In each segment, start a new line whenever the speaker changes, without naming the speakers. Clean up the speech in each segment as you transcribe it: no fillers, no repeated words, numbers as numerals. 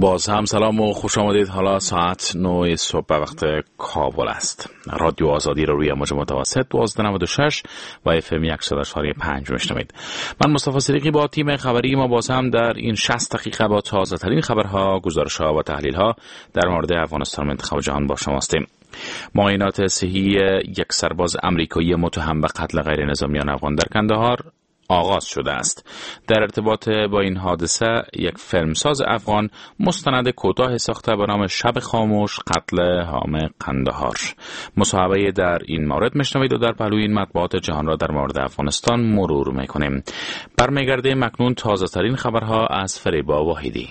باز هم سلام و خوش آمدید. حالا ساعت 9 صبح به وقت کابل است. رادیو آزادی رو روی موج متوسط 1296 و اف ام 100.5 میشنوید. من مصطفی صدیقی با تیم خبری ما باز هم در این 60 دقیقه با تازه ترین خبرها، گزارش‌ها و تحلیل‌ها در مورد افغانستان و منطقه و جهان با شما هستیم. معاینات صحی یک سرباز آمریکایی متهم به قتل غیر نظامیان افغان در کندهار آغاز شده است. در ارتباط با این حادثه یک فیلمساز افغان مستند کوتاه ساخته به نام شب خاموش قتل حام قندهار. مصاحبه در این مورد میشنوید و در پهلوی این مطبوعات جهان را در مورد افغانستان مرور میکنیم. برمیگردیم اکنون تازه ترین خبرها از فریبا واحدی.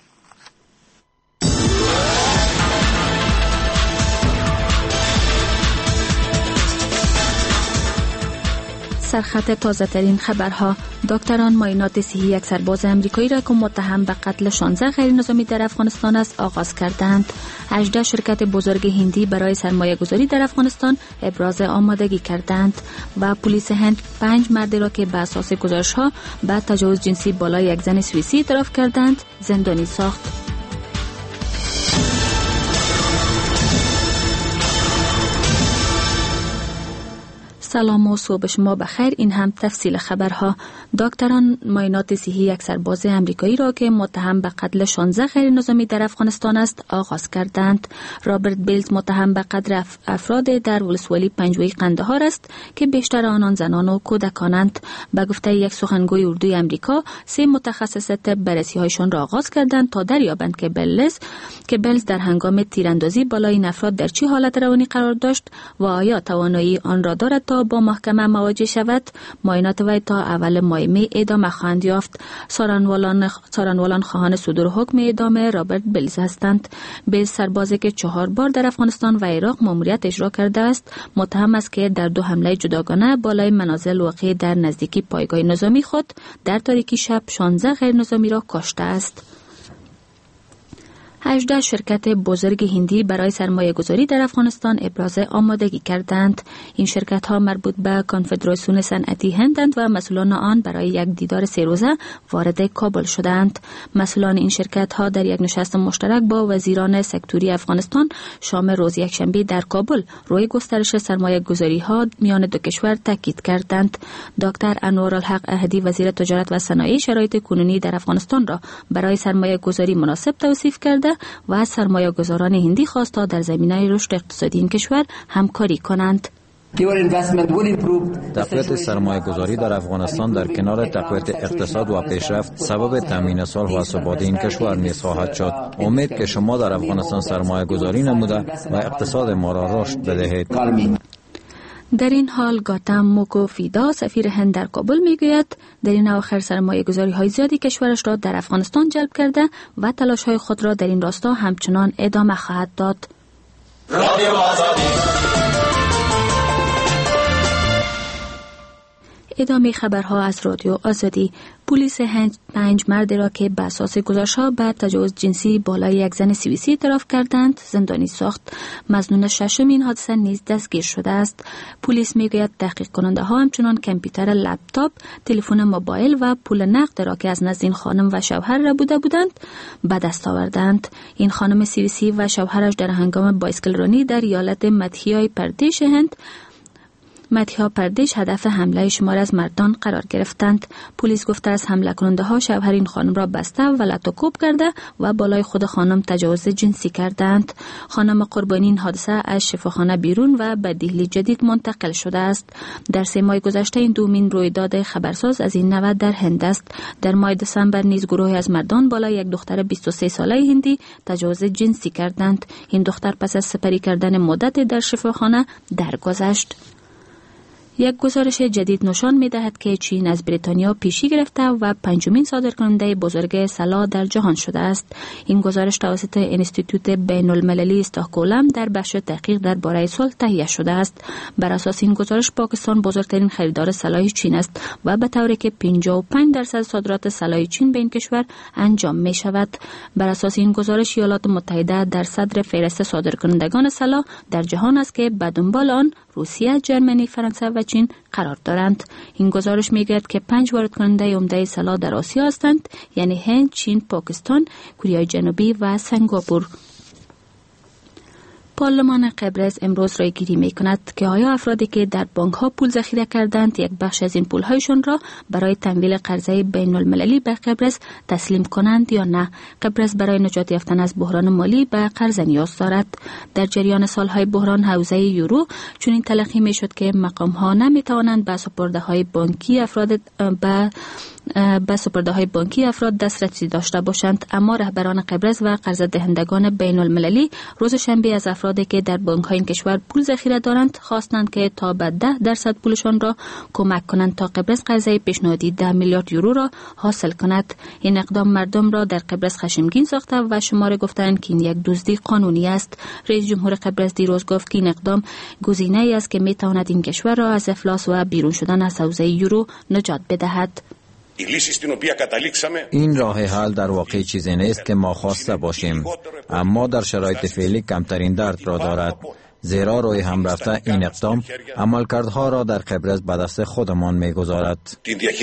سرخط تازه ترین خبرها: دکتران معاینات صحی یک سرباز آمریکایی را که متهم به قتل 16 غیر نظامی در افغانستان است آغاز کردند. 18 شرکت بزرگ هندی برای سرمایه گذاری در افغانستان ابراز آمادگی کردند و پلیس هند 5 مرد را که به اساس گزارش ها به تجاوز جنسی بالای یک زن سوئیسی اعتراف کردند زندانی ساخت. سلام و صبح شما بخیر. این هم تفصیل خبرها. دکتران معاینات صحی یک سرباز آمریکایی را که متهم به قتل 16 غیر نظامی در افغانستان است آغاز کردند. رابرت بیلز متهم به قتل افراد در ولسوالی پنجوی قندهار است که بیشتر آنان زنان و کودکانند. به گفته یک سخنگوی اردوی آمریکا، 3 متخصص طب بررسی‌هایشان را آغاز کردند تا دریابند که بیلز در هنگام تیراندازی بالای این افراد در چه حالت روانی قرار داشت و آیا توانایی آن را دارد تا با محکمه مواجه شود. معاینات وی تا اول ماه می ادامه خواهند یافت. سارنوالان خواهان صدور حکم اعدام رابرت بیلز هستند. بیلز سربازی که 4 بار در افغانستان و عراق مأموریت اجرا کرده است، متهم است که در 2 حمله جداگانه بالای منازل واقع در نزدیکی پایگاه نظامی خود در تاریکی شب 16 غیر نظامی را کشته است. 18 شرکت بزرگ هندی برای سرمایه گذاری در افغانستان ابراز آمادگی کردند. این شرکت ها مربوط به کنفدراسیون صنعتی هندند و مسئولان آن برای یک دیدار 3 روزه وارد کابل شدند. مسئولان این شرکت ها در یک نشست مشترک با وزیران سکتوری افغانستان شام روز یکشنبه در کابل روی گسترش سرمایه گذاری ها میان دو کشور تاکید کردند. دکتر انوارالحق احدی وزیر تجارت و صنایع شرایط کنونی در افغانستان را برای سرمایه گذاری مناسب توصیف کرده و از سرمایه‌گذاران هندی خواست تا در زمینه رشد اقتصادی این کشور همکاری کنند.
تقویت سرمایه‌گذاری در افغانستان در کنار تقویت اقتصاد و پیشرفت سبب تامین صلح و ثبات این کشور نیز خواهد شد. امید که شما در افغانستان سرمایه‌گذاری نموده و اقتصاد ما را رشد بدهید.
در این حال گاتم موکوفیدا سفیر هند در کابل میگوید در این اواخر سرمایه گذاری های زیادی کشورش را در افغانستان جلب کرده و تلاش های خود را در این راستا همچنان ادامه خواهد داد. ادامه خبرها از رادیو آزادی. پلیس هند 5 مرد را که به اساس گزارش‌ها به تجاوز جنسی بالای یک زن سوئیسی اعتراف کردند زندانی ساخت. مظنون ششم این حادثه نیز دستگیر شده است. پلیس میگوید تحقیق کننده ها همچنان کامپیوتر، لپتاپ، تلفن موبایل و پول نقد را که از نزد این خانم و شوهر را بودند به دست آوردند. این خانم سوئیسی و شوهرش در هنگام بایسکل رانی در ایالت مدهیا پردیش هدف حمله شمار از مردان قرار گرفتند. پلیس گفته است حمله کننده ها شوهر این خانم را بسته و لطوکوب کرده و بالای خود خانم تجاوز جنسی کردند. خانم قربانی این حادثه از شفاخانه بیرون و به دهلی جدید منتقل شده است. در 3 ماه گذشته این دومین رویداد خبرساز از این نوع در هند است. در ماه دسامبر نیز گروهی از مردان بالای یک دختر 23 ساله هندی تجاوز جنسی کردند. این دختر پس از سپری کردن مدت در شفاخانه درگذشت. یک گزارش جدید نشان می‌دهد که چین از بریتانیا پیشی گرفته و 5مین صادرکننده بزرگ سلاح در جهان شده است. این گزارش توسط انستیتوت بین‌المللی استکهلم در بخش تحقیق درباره صلح تهیه شده است. بر اساس این گزارش پاکستان بزرگترین خریدار سلاح چین است و به طوری که 55% صادرات سلاح چین به این کشور انجام می‌شود. بر اساس این گزارش ایالات متحده در صدر فهرست صادرکنندگان سلاح در جهان است که به دنبال آن روسیه، ژرمنی، فرانسه و و چین قرار دارند. این گزارش میگوید که 5 وارد کننده عمده سلاح در آسیا هستند، یعنی هند، چین، پاکستان، کره جنوبی و سنگاپور. پارلمان قبرس امروز رای گیری می کند که آیا افرادی که در بانک ها پول ذخیره کردند یک بخش از این پول هایشان را برای تمویل قرضه بین المللی به قبرس تسلیم کنند یا نه. قبرس برای نجات یافتن از بحران مالی به قرض نیاز دارد. در جریان سالهای بحران حوزه یورو چنین تلقی می شد که مقام ها نمی توانند به سپرده های بانکی افراد دسترسی داشته باشند، اما رهبران قبرس و قرض دهندگان بین المللی روز شنبه از افرادی که در بانک های این کشور پول ذخیره دارند خواستند که تا به 10% پولشان را کمک کنند تا قبرس قرضه پیشنهادی 10 میلیارد یورو را حاصل کند. این اقدام مردم را در قبرس خشمگین ساخته و شماره گفتند که این یک دزدی قانونی است. رئیس جمهور قبرس دیروز گفت که این اقدام گزینه‌ای است که می تواند این کشور را از افلاس و بیرون شدن از حوزه یورو نجات بدهد.
این راه حل در واقع چیزی نیست که ما خواسته باشیم، اما در شرایط فعلی کمترین درد را دارد، زیرا روی هم رفته این اقدام عملکردها را در قبرس به دست خودمان می‌گذارد.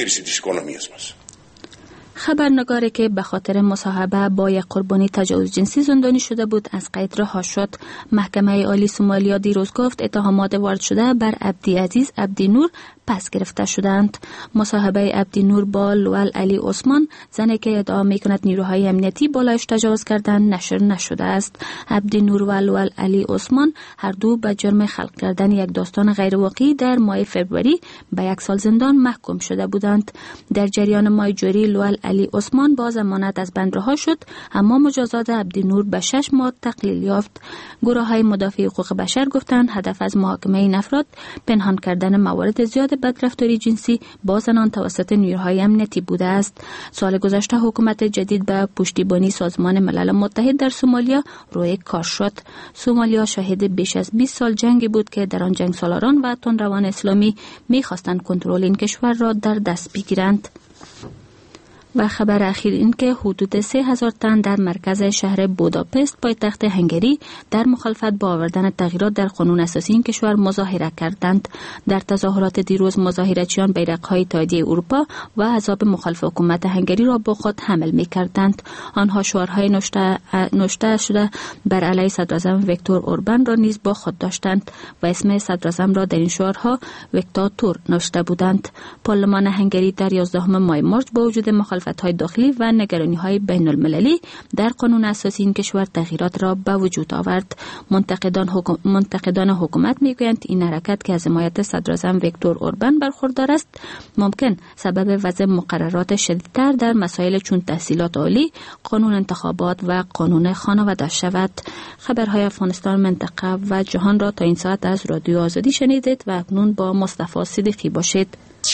خبرنگاری که به خاطر مصاحبه با یک قربانی تجاوز جنسی زندانی شده بود از قید رها شد. محکمه عالی سومالیا دیروز گفت اتهامات وارد شده بر عبدیعزیز عبدی نور پس گرفته شدند. مصاحبه عبدی نور با لوال علی عثمان، زنی که ادعا می‌کند نیروهای امنیتی بالایش تجاوز کردند، نشر نشده است. عبدی نور و لوال علی عثمان هر دو به جرم خلق کردن یک داستان غیر واقعی در ماه فوریه به 1 سال زندان محکوم شده بودند. در جریان ماه جوری لوال علی عثمان با ضمانت از بند رها شد، اما مجازات عبدی نور به 6 ماه تقلیل یافت. گروه‌های مدافع حقوق بشر گفتند هدف از محاکمه این افراد پنهان کردن موارد زیاد بدرفتاری جنسی با زنان توسط نیروهای امنیتی بوده است. سال گذشته حکومت جدید به پشتیبانی سازمان ملل متحد در سومالیا روی کار شد. سومالیا شاهد بیش از 20 سال جنگی بود که در آن جنگسالاران و تندروان اسلامی می‌خواستند کنترل این کشور را در دست بگیرند. و خبر اخیر این که حدود 3000 تن در مرکز شهر بوداپست پایتخت هنگری در مخالفت با آوردن تغییرات در قانون اساسی این کشور مظاهره کردند. در تظاهرات دیروز مظاهرچیان بیرق‌های اتحادیه اروپا و احزاب مخالف حکومت هنگری را با خود حمل می‌کردند. آنها شعارهای نوشته شده بر علیه صدراعظم ویکتور اوربان را نیز با خود داشتند و اسم صدراعظم را در این شعارها ویکتاتور نوشته بودند. پارلمان هنگری در 11 ماه مارس با وجود مخالفت‌های داخلی و نگرانی‌های بین‌المللی در قانون اساسی این کشور تغییرات را به وجود آورد. منتقدان حکومت می‌گویند این حرکت که از حمایت صدراعظم ویکتور اوربان برخوردار است، ممکن سبب وضع مقررات شدیدتر در مسائل چون تحصیلات عالی، قانون انتخابات و قانون خانواده شود. خبرهای افغانستان، منطقه و جهان را تا این ساعت از رادیو آزادی شنیدید و اکنون با مصطفی صدیقی باشید.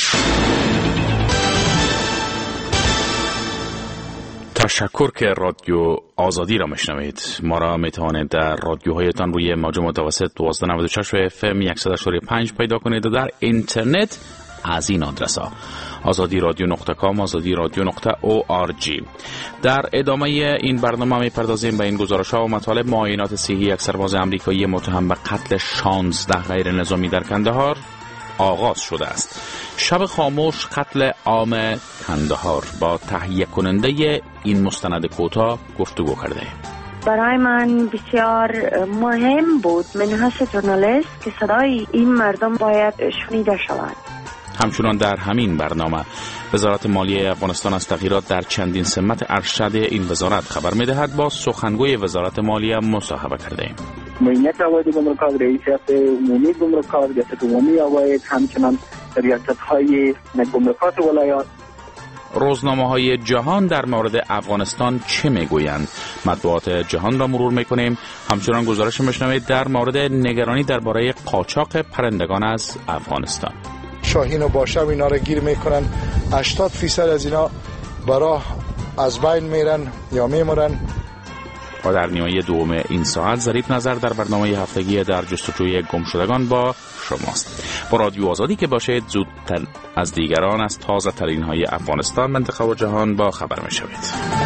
تشکر که رادیو آزادی را میشنوید. ما را میتوانید در رادیوهایتان روی موج متوسط 1296 و FM 100.5 پیدا کنید و در اینترنت از این آدرس ها azadiradio.com azadiradio.org. در ادامه این برنامه میپردازیم به این گزارش ها و مطالب. معاینات صحی یک سرباز امریکایی متهم به قتل 16 غیر نظامی در کندهار آغاز شده است. شب خاموش، قتل عام کندهار. با تهیه کننده این مستند کوتاه گفتگو کرده.
برای من بسیار مهم بود من حیث ژورنالیست که صدای این مردم باید شنیده شود.
همچنان در همین برنامه وزارت مالیه افغانستان از تغییرات در چندین سمت ارشد این وزارت خبر می‌دهد. با سخنگوی وزارت مالیه مصاحبه کردیم.
معینیت عواید گمرکات، رئیسیت عمومی گمرکات، ریاست عمومی عواید، همچنان ریاست‌های گمرکات ولایات.
روزنامه‌های جهان در مورد افغانستان چه میگویند؟ مطبوعات جهان را مرور میکنیم. همچنان گزارش میشنوید در مورد نگرانی درباره قاچاق پرندگان از افغانستان.
شاهین و باشه اینا را گیر میکنن. 80% از اینا برای از بین میرن یا میمرن.
و در نیمه دوم این ساعت ظریف نظر در برنامه هفتگی در جستجوی گمشدگان با شماست. با رادیو آزادی که باشید زودتر از دیگران از تازه ترین های افغانستان، منطقه و جهان با خبر می شوید.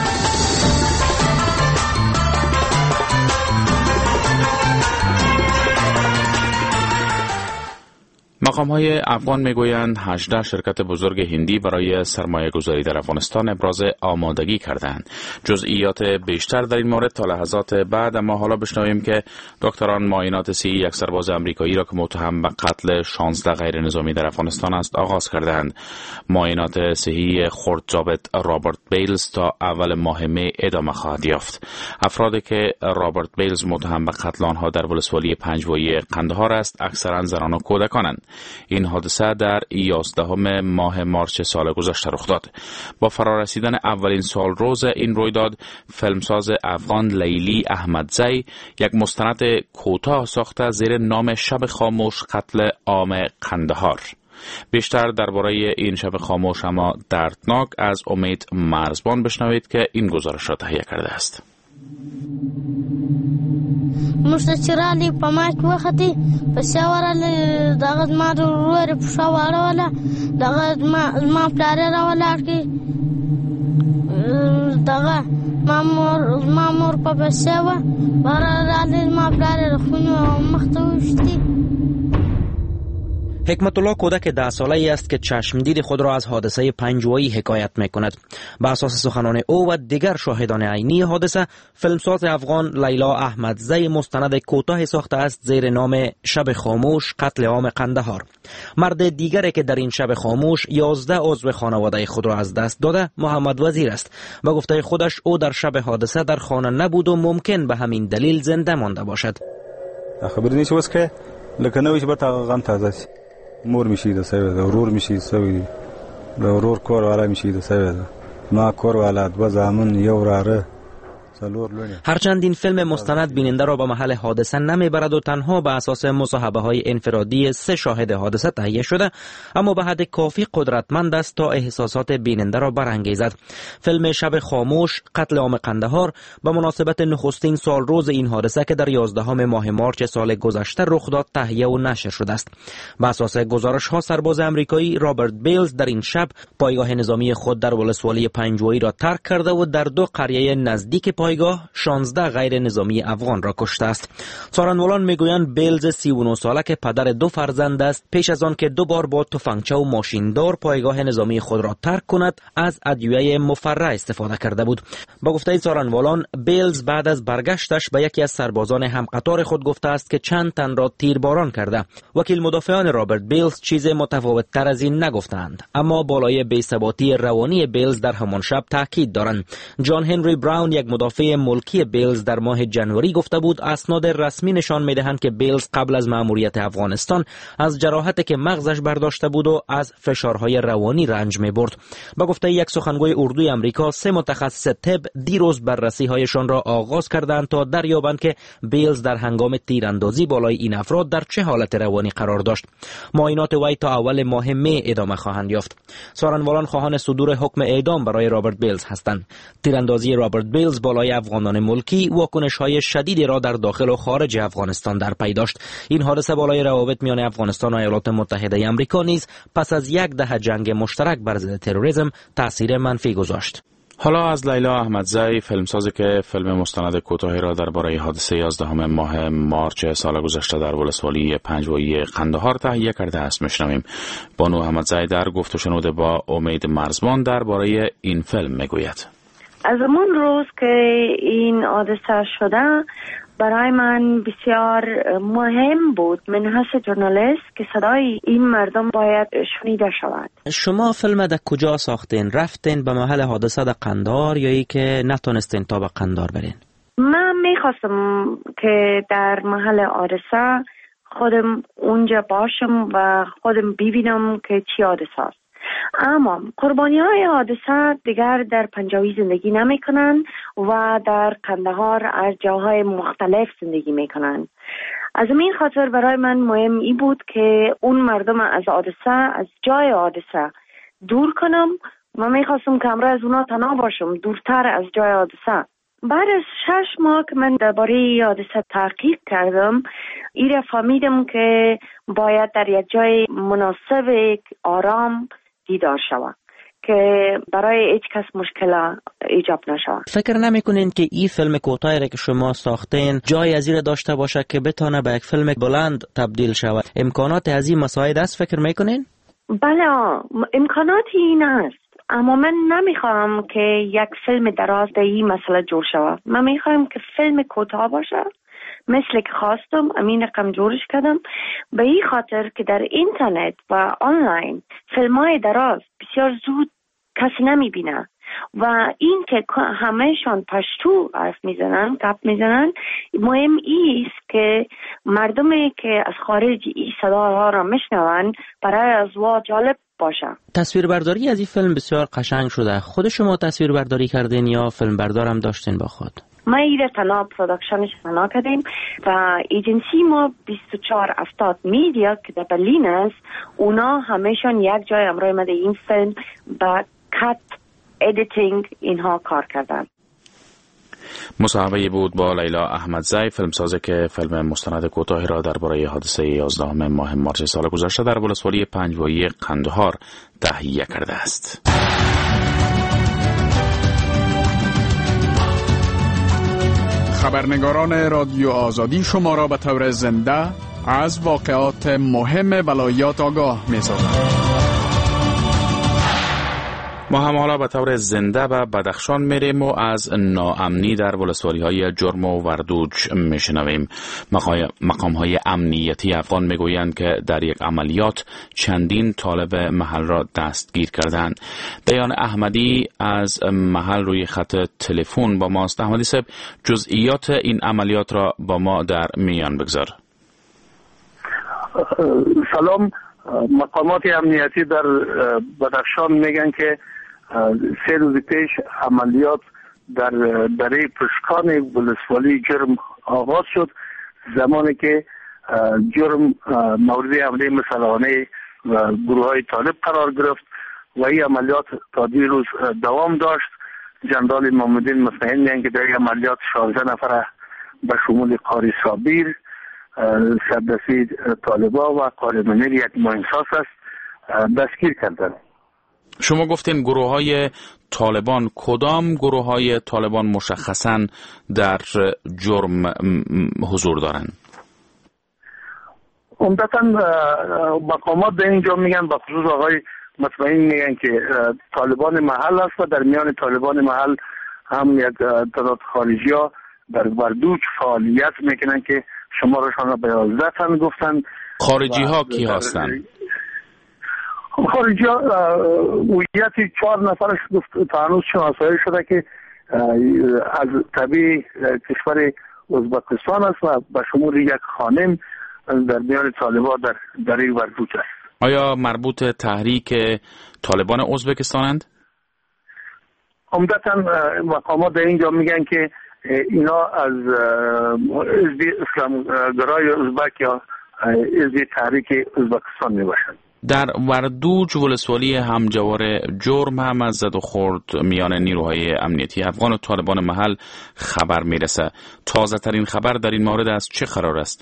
مقام‌های افغان میگویند 18 شرکت بزرگ هندی برای سرمایه گذاری در افغانستان ابراز آمادگی کردند. جزئیات بیشتر در این مورد تا لحظات بعد، اما حالا بشنویم که دکتران معاینات صحی یک سرباز آمریکایی را که متهم به قتل 16 غیر نظامی در افغانستان است آغاز کردند. معاینات صحی خرد ضابط رابرت بیلز تا اول ماه می ادامه خواهد یافت. افرادی که رابرت بیلز متهم به قتل آنها در ولسوالی پنجوایی قندهار است اکثرا زنان و کودکانند. این حادثه در 11 ماه مارس سال گذشته رخ داد. با فرارسیدن اولین سال روز این رویداد، فیلمساز افغان لیلی احمدزی یک مستند کوتاه ساخته زیر نام شب خاموش قتل عام قندهار. بیشتر درباره این شب خاموش اما دردناک از امید مرزبان بشنوید که این گزارش را تهیه کرده است.
مشتچرالی پماک وختی پسیاورال دغد ما روور پشاواره ولا دغد ما پلاره را ولا کی دغه مامور په پسیاوه برال ما پلاره خونو مختوشتی.
حکمت الله کودک 10 ساله‌ای است که چشمدید خود را از حادثه پنجوایی حکایت می‌کند. بر اساس سخنان او و دیگر شاهدان عینی حادثه، فیلمساز افغان لیلا احمدزی مستند کوتاه ساخته است زیر نام شب خاموش قتل عام قندهار. مرد دیگری که در این شب خاموش 11 عضو خانواده خود را از دست داده محمد وزیر است. به گفته خودش او در شب حادثه در خانه نبود و ممکن به همین دلیل زنده مانده باشد.
خبری نیست واسه لکه نوش برتا غم تازه مور میشید سوی ده ورور میشید سوی ده ورور کور والا میشید سوی ده ما کور والا دو زامن یو راره.
هرچند این فیلم مستند بیننده را به محل حادثه نمیبرد و تنها به اساس مصاحبه های انفرادی 3 شاهد حادثه تهیه شده، اما به حد کافی قدرتمند است تا احساسات بیننده را برانگیزد. فیلم شب خاموش قتل عام قندهار به مناسبت نخستین سال روز این حادثه که در 11 ماه مارس سال گذشته رخ داد تهیه و نشر شده است. به اساس گزارش ها، سرباز آمریکایی رابرت بیلز در این شب پایگاه نظامی خود در ولسوالی پنجوایی را ترک کرده و در 2 قریه نزدیک پایگاه 16 غیر نظامی افغان را کشته است. سارنوالان میگویند بیلز 39 ساله که پدر 2 فرزند است، پیش از آن که 2 بار با تفنگچه و ماشیندار پایگاه نظامی خود را ترک کند از ادویه مفرح استفاده کرده بود. با گفته سارنوالان، بیلز بعد از برگشتش به یکی از سربازان همقطار خود گفته است که چند تن را تیرباران کرده. وکیل مدافعان رابرت بیلز چیز متفاوت تر از این نگفتند، اما بالای بی‌ثباتی روانی بیلز در همان شب تاکید دارند. جان هنری براون، یک مدافع ملکی بیلز، در ماه جنوری گفته بود اسناد رسمی نشان می‌دهند که بیلز قبل از مأموریت افغانستان از جراحتی که مغزش برداشته بود و از فشارهای روانی رنج می‌برد. با گفته یک سخنگوی اردوی آمریکا، 3 متخصص طب دیروز بررسی‌هایشان را آغاز کردند تا دریابند که بیلز در هنگام تیراندازی بالای این افراد در چه حالت روانی قرار داشت. معاینات وی تا اول ماه می ادامه خواهند یافت. سارنوالان خواهان صدور حکم اعدام برای رابرت بیلز هستند. تیراندازی رابرت بیلز بالای افغانان ملکی واکنش‌های شدیدی را در داخل و خارج افغانستان در پی داشت. این حادثه بالای روابط میان افغانستان و ایالات متحده آمریکا نیز پس از 10 دهه جنگ مشترک بر ضد تروریسم تاثیر منفی گذاشت.
حالا از لیلا احمدزی، فیلمسازی که فیلم مستند کوتاهی را درباره حادثه 11 ماه مارس سال گذشته در ولسوالی پنجوایی قندهار تهیه کرده است میشنویم. بانو احمدزی در گفت و شنود با امید مرزبان درباره این فیلم میگوید.
از اون روز که این حادثه شده برای من بسیار مهم بود من حیث ژورنالیست که صدای این مردم باید شنیده شود.
شما فیلم در کجا ساختین؟ رفتین به محل حادثه در قندهار یا ای که نتونستین تا به قندهار برین؟
من میخواستم که در محل حادثه خودم اونجا باشم و خودم ببینم که چی حادثه است. اما قربانی های حادثه دیگر در پنجوایی زندگی نمی کنند و در قندهار از جاهای مختلف زندگی می کنند. از این خاطر برای من مهم ای بود که اون مردم از حادثه، از جای حادثه دور کنم. من می خواستم که امروز از اونا تنها باشم، دورتر از جای حادثه. بعد از 6 ماه که من درباره حادثه تحقیق کردم، ایره فهمیدم که باید در یک جای مناسب آرام دیدار شود که برای هیچ کس مشکل ایجاب نشه.
فکر نمیکنین که این فیلم کوتاهی را که شما ساختین جای از این داشته باشه که بتونه به یک فیلم بلند تبدیل شود؟ امکانات از این مساعد است فکر میکنین؟
بله، امکاناتی این است، اما من نمیخوام که یک فیلم دراز در این مسئله جور شود. من میخوام که فیلم کوتاه باشه، مثل که خواستم امین رقم جورش کردم، به این خاطر که در اینترنت و آنلاین فیلم‌های دراز بسیار زود کسی نمیبینه و این که همهشان پشتو حرف میزنن، گپ میزنن، مهم ایست که مردمی که از خارج این صداها را میشنون برای از وا جالب باشه.
تصویربرداری از این فیلم بسیار قشنگ شده. خود شما تصویربرداری کردین یا فیلم بردار هم داشتین با خود؟
ما ایده تنها پرودکشنش تنها کردیم و ایجنسی ما 2470 میدیا که در برلین است، اونا همهشان یک جای امروی مده این فیلم با کات ادیتینگ اینها کار کردن.
مصاحبه بود با لیلا احمدزی، فیلمسازی که فیلم مستند کوتاهی را درباره حادثه 11 ماه مارس سال گذشته در ولسوالی پنجوایی قندهار تهیه کرده است.
خبرنگاران رادیو آزادی شما را به طور زنده از واقعات مهم ولایات آگاه می‌سازند.
ما هم حالا به طور زنده به بدخشان میریم و از ناامنی در ولسوالی‌های جرم و وردوج میشنویم. مقام‌های امنیتی افغان میگویند که در یک عملیات چندین طالب محل را دستگیر کردند. دیان احمدی از محل روی خط تلفن با ماست. احمدی صاحب، جزئیات این عملیات را با ما در میان بگذار.
سلام. مقامات امنیتی در بدخشان میگن که 3 روز پیش عملیات در دره پشکان ولسوالی جرم آغاز شد، زمانی که جرم مورد حمله مسلحانه و گروه های طالب قرار گرفت و این عملیات تا 2 روز دوام داشت. جنرال امام‌الدین مطمئن میگن که در این عملیات 16 نفر به شمول قاری صابیر، سردستی طالبا و قاری منیر یک مهمساز است دستگیر کردند.
شما گفتین گروه های طالبان، کدام گروه های طالبان مشخصاً در جرم حضور دارند؟
عمدتاً مقامات به اینجا میگن، به خصوص آقای مطمئن میگن که طالبان محل است و در میان طالبان محل هم یک تعداد خارجی ها در وردوج فعالیت میکنن که شمارشان را به 11 تن گفتن.
خارجی ها کی هستند؟
خارجی ها هویت 4 نفرش تا هنوز شناسایی شده که از طبیع کشور ازبکستان است و به شمول یک خانم در میان طالبان در دره وردوج است.
آیا مربوط تحریک طالبان ازبکستانند؟
عمدتاً مقامات در اینجا میگن که اینا از حزب اسلامگرای ازبک یا حزب تحریک ازبکستان میباشند.
در وردوج ولسوالی همجوار جرم هم از زد و خورد میان نیروهای امنیتی افغان و طالبان محل خبر میرسه. تازه ترین خبر در این مورد از چه قرار است؟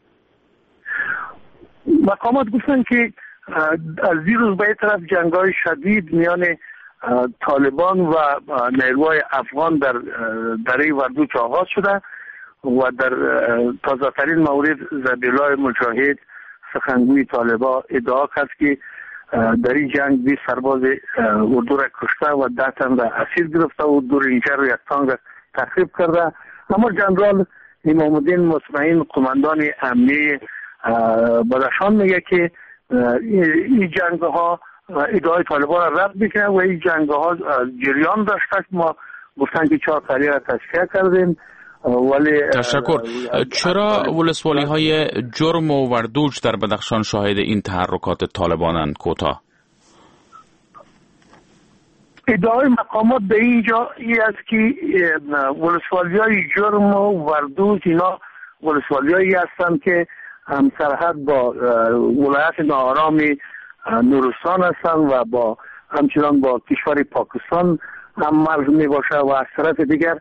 مقامات گفتن که از دیروز به طرف جنگ‌های شدید میان طالبان و نیروهای افغان در دره وردوج آغاز شده و در تازه ترین مورد ذبیح‌الله مجاهد سخنگوی طالبان ادعا کرد که در این جنگ 20 سرباز اردو را کشته و 10 تن را اسیر گرفته و 2 رنجر و 1 تانک را تخریب کرده. اما جنرال امام‌الدین مطمئن قماندان امنی بدخشان میگه که این جنگ ها ادعای طالبان را رد میکنه و این جنگ ها جریان داشته. ما گفتن که 4 قریه را تصفیه کردیم. ولی
تشکر. چرا ولسوالی های جرم و وردوج در بدخشان شاهد این تحرکات طالبانند؟ کوتاه
ادعای مقامات به اینجا این است که ولسوالی های جرم و وردوج اینا ولسوالی هایی هستند که هم سرحد با ولایت ناآرام نورستان هستند و با همچنان با کشور پاکستان هم مرز می باشه و از طرف دیگر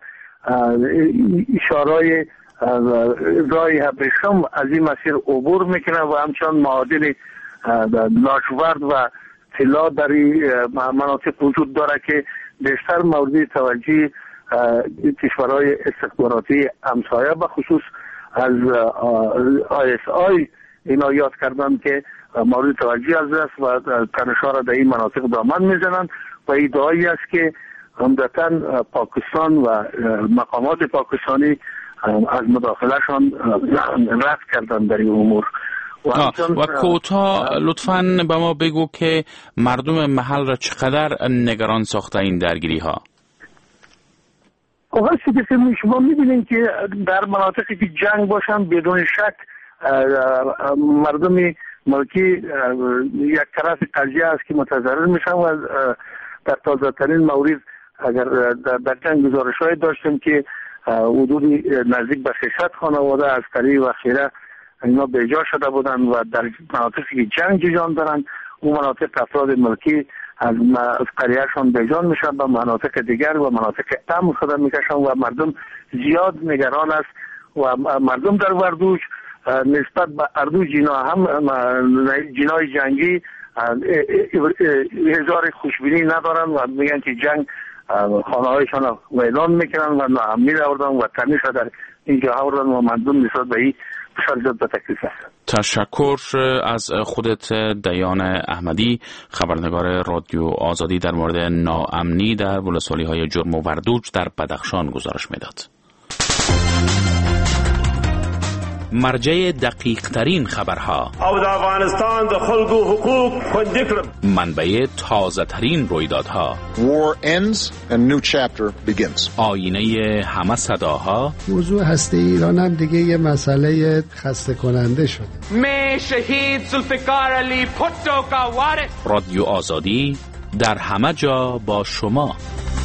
اشارای رای هبرشم از این مسیر عبور میکنه و همچنان معادل لاجورد و طلا در مناطق وجود داره که بیشتر مورد توجه کشورهای استخباراتی همسایه به خصوص از ISI اینا یاد کردن که مورد توجه است و تنش‌ها را در این مناطق دامن میزنند و ادعایی است که عمدتاً پاکستان و مقامات پاکستانی از مداخلهشان رد کردن در این امور.
و کوتاه لطفاً به ما بگو که مردم محل را چقدر نگران ساخته این درگیری ها؟
آقای سیدی، شما می‌بینید که در مناطقی که جنگ باشن بدون شک مردم ملکی یک طرف قضیه است که متضرر میشن و در تازه ترین مورد اگر در جنگ گزارش‌های داشتیم که حدود نزدیک به 600 خانواده از طریق و خیره اینا بیجا شده بودن و در مناطقی که جنگ جریان دارن اون مناطق افراد ملکی از قریهشان بیجان میشن به مناطق دیگر و مناطق امن خود میکشن و مردم زیاد نگران است و مردم در وردوج نسبت به اردو جنا هم جنای جنگی هزار خوشبینی ندارن و میگن که جنگ خانه هایشان ویران میکنن و ناامنی آوردن و تنش در اینجا آوردن و مردم نسبت به این بسیار به تکلیف است.
تشکر از خودت دیان احمدی، خبرنگار رادیو آزادی، در مورد ناامنی در ولسوالی های جرم و وردوج در بدخشان گزارش میداد. مرجع دقیق ترین خبرها
او د افغانستان د خلکو حقوق خوندي کړل.
منبع تازه ترین رویدادها.
War ends and new chapter begins.
آینه همه صداها.
موضوع هسته ایران هم دیگه یه مسئله خسته کننده شده.
می شهید ذوالفقار علی پوتو کا وارث.
رادیو آزادی در همه جا با شما.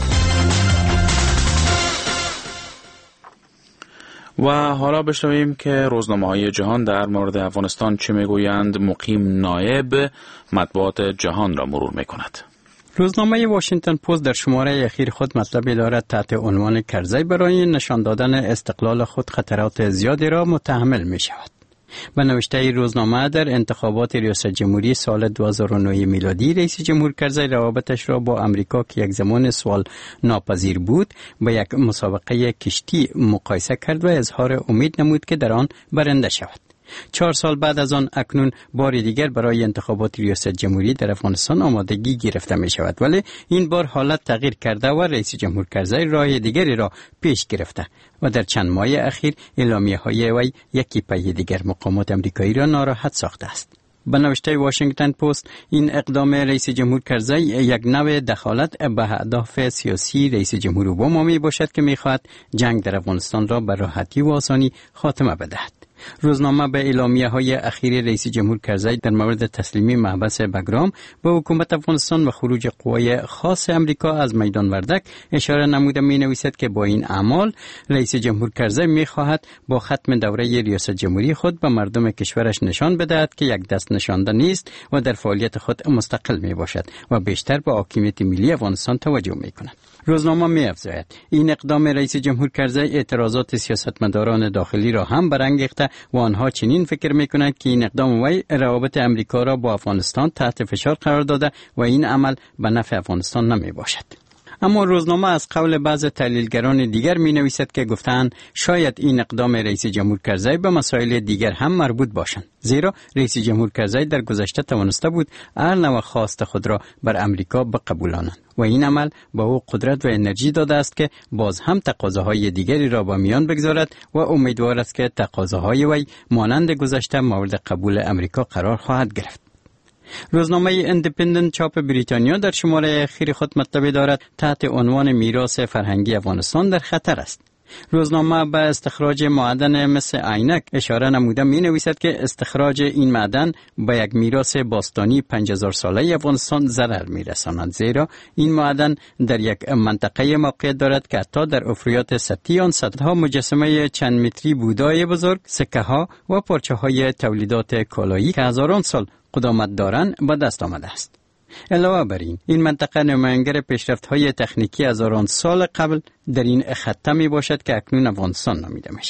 و حالا بشنویم که روزنامه‌های جهان در مورد افغانستان چه میگویند. مقیم نایب مطبوعات جهان را مرور میکند.
روزنامه واشنگتن پست در شماره اخیر خود مطلبی دارد تحت عنوان کرزی برای نشان دادن استقلال خود خطرات زیادی را متحمل می شود. به نوشته روزنامه در انتخابات ریاست جمهوری سال 2009 میلادی رئیس جمهور کرزی روابطش را با امریکا که یک زمان سوال ناپذیر بود با یک مسابقه کشتی مقایسه کرد و اظهار امید نمود که در آن برنده شود. 4 سال بعد از آن اکنون بار دیگر برای انتخابات ریاست جمهوری در افغانستان آمادگی گرفته می شود، ولی این بار حالت تغییر کرده و رئیس جمهور کرزی راه دیگری را پیش گرفته و در چند ماه اخیر اعلامیه های وی یکی پی دیگر مقامات امریکایی را ناراحت ساخته است. به نوشته واشنگتن پست این اقدام رئیس جمهور کرزی یک نوع دخالت به اهداف سیاسی رئیس جمهور اوباما می باشد که می خواهد جنگ در افغانستان را به راحتی و آسانی خاتمه بدهد. روزنامه به اعلامیه های اخیر رئیس جمهور کرزی در مورد تسلیمی محبس بگرام به حکومت افغانستان و خروج قوای خاص امریکا از میدان وردک اشاره نموده می نویسد که با این اعمال رئیس جمهور کرزی می خواهد با ختم دوره ریاست جمهوری خود به مردم کشورش نشان بدهد که یک دست نشانده نیست و در فعالیت خود مستقل می باشد و بیشتر به حاکمیت ملی افغانستان توجه می کند. روزنامه می افزاید این اقدام رئیس جمهور کرزی اعتراضات سیاستمداران داخلی را هم برانگیخته و آنها چنین فکر می کنند که این اقدام وی روابط امریکا را با افغانستان تحت فشار قرار داده و این عمل به نفع افغانستان نمی باشد. اما روزنامه از قول بعض تحلیلگران دیگر می نویسد که گفتند شاید این اقدام رئیس جمهور کرزی به مسائل دیگر هم مربوط باشند، زیرا رئیس جمهور کرزی در گذشته توانسته بود هر نوع خواست خود را بر امریکا بقبولانند و این عمل به او قدرت و انرژی داده است که باز هم تقاضاهای دیگری را به میان بگذارد و امیدوار است که تقاضاهای وی مانند گذشته مورد قبول امریکا قرار خواهد گرفت. روزنامه ایندیپندنت چاپ بریتانیا در شماره اخیر خود مطلبی دارد تحت عنوان میراث فرهنگی افغانستان در خطر است. روزنامه به استخراج معدن مثل عینک اشاره نموده می نویسد که استخراج این معدن به یک میراث باستانی 5000 ساله افغانستان ضرر می رساند، زیرا این معدن در یک منطقه موقعیت دارد که حتی در افریات سطحی آن صدها مجسمه چند متری بودای بزرگ، سکه ها و پارچه های تولیدات کالایی که هزاران سال قدامت دارند به دست آمده است. علاوه بر این منطقه نماینگر پیشرفت‌های تکنیکی هزاران سال قبل در این خطه می باشد که اکنون افغانستان نامیده می شود.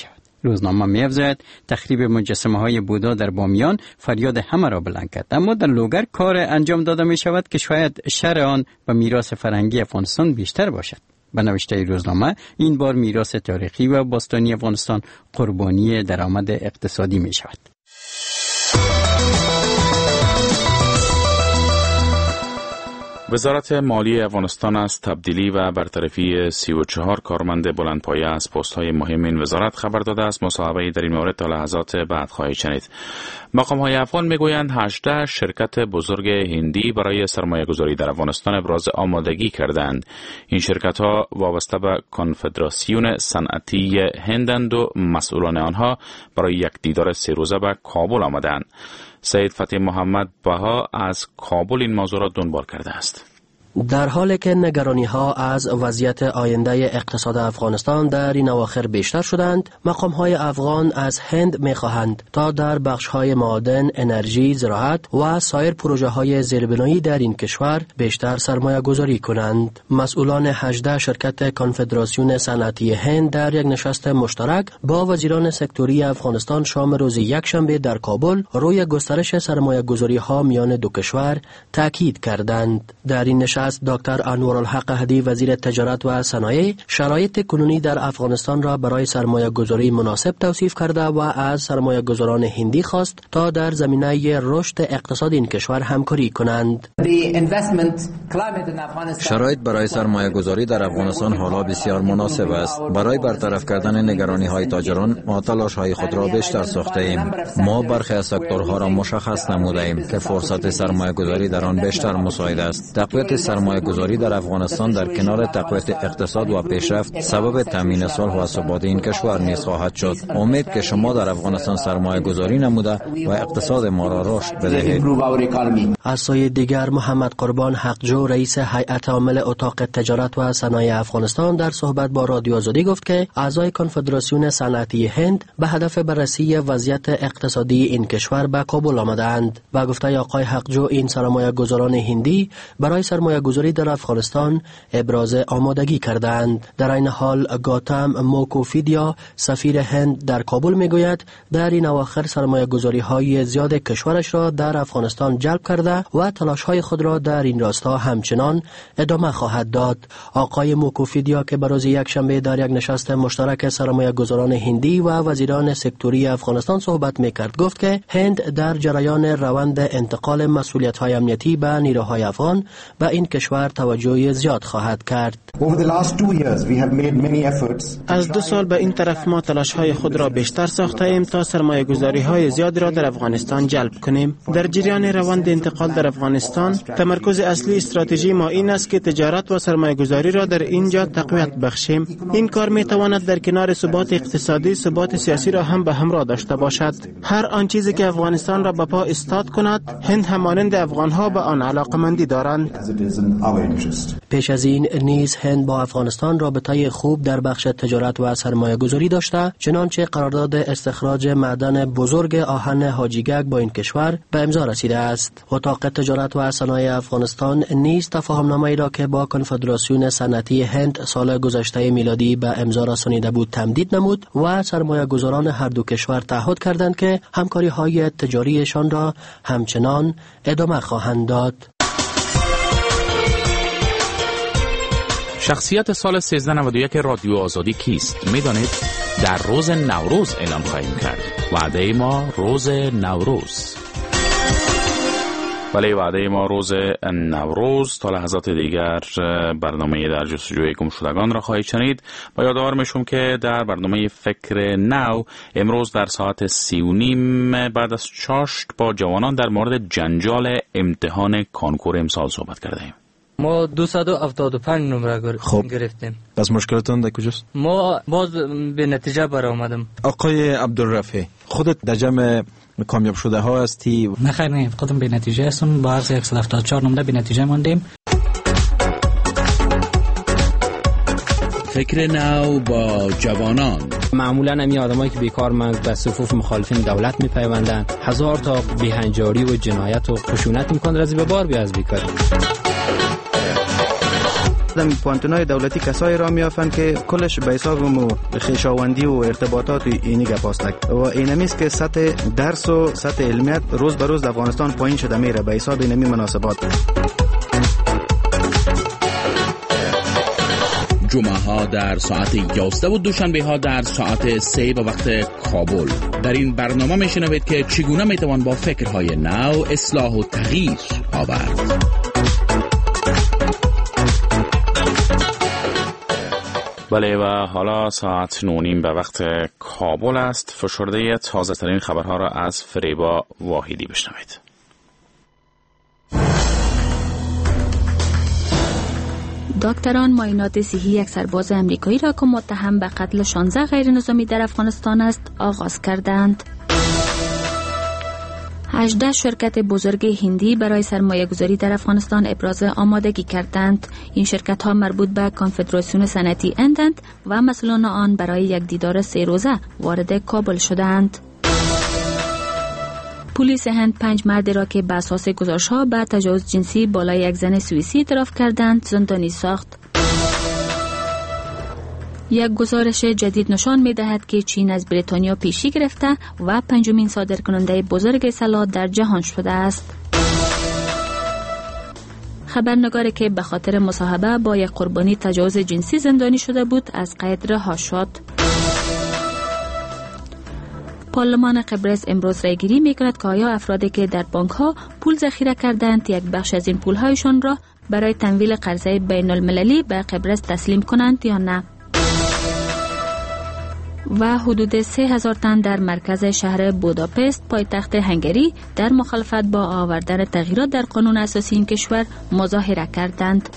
روزنامه می‌افزاید تخریب مجسمه های بودا در بامیان فریاد همه را بلند کرد، اما در لوگر کار انجام داده می شود که شاید شر آن به میراث فرهنگی افغانستان بیشتر باشد. به نوشته روزنامه این بار میراث تاریخی و باستانی افغانستان قربانی درآمد اقتصادی می شود.
وزارت مالی افغانستان از تبدیلی و برطرفی 34 کارمند بلندپایه از پست‌های مهم این وزارت خبر داده است. مصاحبه‌ای در این مورد تا لحظات بعد خواهید شنید. مقام‌های افغان میگویند 18 شرکت بزرگ هندی برای سرمایه‌گذاری در افغانستان ابراز آمادگی کردند. این شرکت‌ها وابسته به کنفدراسیون صنعتی هندند و مسئولان آنها برای یک دیدار 3 روزه به کابل آمدند. سید فتح محمد بها از کابل این موضوع را دنبال کرده است.
در حالی که نگرانی‌ها از وضعیت آینده اقتصاد افغانستان در این اواخر بیشتر شدند، مقام‌های افغان از هند می‌خواهند تا در بخش‌های معادن، انرژی، زراعت و سایر پروژه‌های زیربنایی در این کشور بیشتر سرمایه‌گذاری کنند. مسئولان 18 شرکت کنفدراسیون صنعتی هند در یک نشست مشترک با وزیران سکتوری افغانستان شام روز یکشنبه در کابل روی گسترش سرمایه‌گذاری‌ها میان دو کشور تاکید کردند. در این نشست دکتر انوارالحق هدی وزیر تجارت و صنایع شرایط کنونی در افغانستان را برای سرمایه گذاری مناسب توصیف کرده و از سرمایه گذاران هندی خواست تا در زمینه رشد اقتصاد این کشور همکاری کنند.
شرایط برای سرمایه گذاری در افغانستان حالا بسیار مناسب است. برای برطرف کردن نگرانی های تاجران ما تلاش های خود را بیشتر ساخته ایم. ما برخی از سکتورها را مشخص نموده ایم که فرصت سرمایه گذاری در آن بیشتر مساعد است. تقویت سرمایه گذاری در افغانستان در کنار تقویت اقتصاد و پیشرفت سبب تامین صلح و ثبات این کشور نیز خواهد شد. امید که شما در افغانستان سرمایه گذاری نموده و اقتصاد ما را رشد بدهید.
از سوی دیگر محمد قربان حقجو رئیس هیئت عامل اتاق تجارت و صنایع افغانستان در صحبت با رادیو آزادی گفت که اعضای کنفدراسیون صنعتی هند به هدف بررسی وضعیت اقتصادی این کشور به کابل آمدند و گفته آقای حقجو این سرمایه گذاران هندی برای سرمایه گذاری در افغانستان ابراز آمادگی کردند. در این حال گاتم موکوفیدیا سفیر هند در کابل میگوید در این اواخر سرمایه گذاری های زیاد کشورش را در افغانستان جلب کرده و تلاش های خود را در این راستا همچنان ادامه خواهد داد. آقای موکوفیدیا که بروز یکشنبه در یک نشست مشترک سرمایه گذاران هندی و وزیران سکتوری افغانستان صحبت میکرد گفت که هند در جریان روند انتقال مسئولیت های امنیتی به نیروهای افغان به این کشور توجه زیاد خواهد کرد.
از 2 سال به این طرف ما تلاش‌های خود را بیشتر ساخته ایم تا سرمایه‌گذاری‌های زیادی را در افغانستان جلب کنیم. در جریان روند انتقال در افغانستان تمرکز اصلی استراتژی ما این است که تجارت و سرمایه‌گذاری را در اینجا تقویت بخشیم. این کار می‌تواند در کنار ثبات اقتصادی ثبات سیاسی را هم به همراه داشته باشد. هر آن چیزی که افغانستان را به پا ایستاد کند هند همانند افغان‌ها به آن علاقه‌مندی دارند.
پیش از این نیز هند با افغانستان رابطه خوب در بخش تجارت و سرمایه گذاری داشته، چنانچه قرارداد استخراج معدن بزرگ آهن حاجیگک با این کشور به امضا رسیده است. اتاق تجارت و صنایع افغانستان نیز تفاهم‌نامه‌ای را که با کنفدراسیون صنعتی هند سال گذشته میلادی به امضا رسانیده بود تمدید نمود و سرمایه گذاران هر دو کشور تعهد کردند که همکاری‌های تجاریشان را همچنان ادامه خواهند داد.
شخصیت سال 1391 رادیو آزادی کیست؟ میدانید؟ در روز نوروز اعلام خواهیم کرد. وعده ما روز نوروز. ولی وعده ما روز نوروز. تا لحظات دیگر برنامه در جستجوی گمشدگان را خواهید شنید و یادآور میشم که در برنامه فکر نو امروز در ساعت 3:30 بعد از چاشت با جوانان در مورد جنجال امتحان کنکور امسال صحبت کردیم.
ما 275 نمره گرفتیم.
پس مشکلتون در کجاست؟
ما باز به نتیجه برآمدم.
آقای عبدالرفیع، خودت در جمع کامیاب شده ها هستی؟
نه خیر، نه، خودم به نتیجه هستم. با عرض 174 نمره به نتیجه ماندیم.
فکر نو با جوانان.
معمولا همین آدمایی که بیکارمند به صفوف مخالفین دولت میپیوندن، هزار تا بی‌هنجاری و جنایت و خشونت میکنن رزی به بار بیا از بیکاری.
در پوانتونای دولتی کسایی را میافن که کلش به حساب خویشاوندی و ارتباطات اینی گپاستک و اینمیست که سطح درس و سطح علمیت روز به روز در افغانستان پایین شده میره به حساب اینمی مناسبات.
جمعه ها در ساعت 11 و دوشنبه ها در ساعت 3 به وقت کابل. در این برنامه میشنوید که چگونه میتوان با فکرهای نو اصلاح و تغییر آورد. بله و حالا ساعت 9:30 به وقت کابل است. فشرده تازه ترین خبرها را از فریبا واحدی بشنوید.
دکتران معاینات صحی یک سرباز امریکایی را که متهم به قتل 16 غیر نظامی در افغانستان است آغاز کردند. 18 شرکت بزرگ هندی برای سرمایه گذاری در افغانستان ابراز آمادگی کردند. این شرکت ها مربوط به کنفدراسیون صنعتی هندند و مسئولان آن برای یک دیدار 3 روزه وارد کابل شدند. پلیس هند 5 مرد را که به اساس گزارش‌ها به تجاوز جنسی بالای یک زن سوئیسی اعتراف کردند زندانی ساخت. یک گزارش جدید نشان می‌دهد که چین از بریتانیا پیشی گرفته و 5مین صادرکننده بزرگ سلاح در جهان شده است. خبرنگاری که به خاطر مصاحبه با یک قربانی تجاوز جنسی زندانی شده بود از قید رها شد. پارلمان قبرس امروز رایگیری می‌کند که آیا افرادی که در بانک‌ها پول ذخیره کردند یک بخش از این پول‌هایشان را برای تمویل قرضه بین‌المللی به قبرس تسلیم کنند یا نه. و حدود 3000 تن در مرکز شهر بوداپست پایتخت هنگری در مخالفت با آوردن تغییرات در قانون اساسی این کشور مظاهره کردند.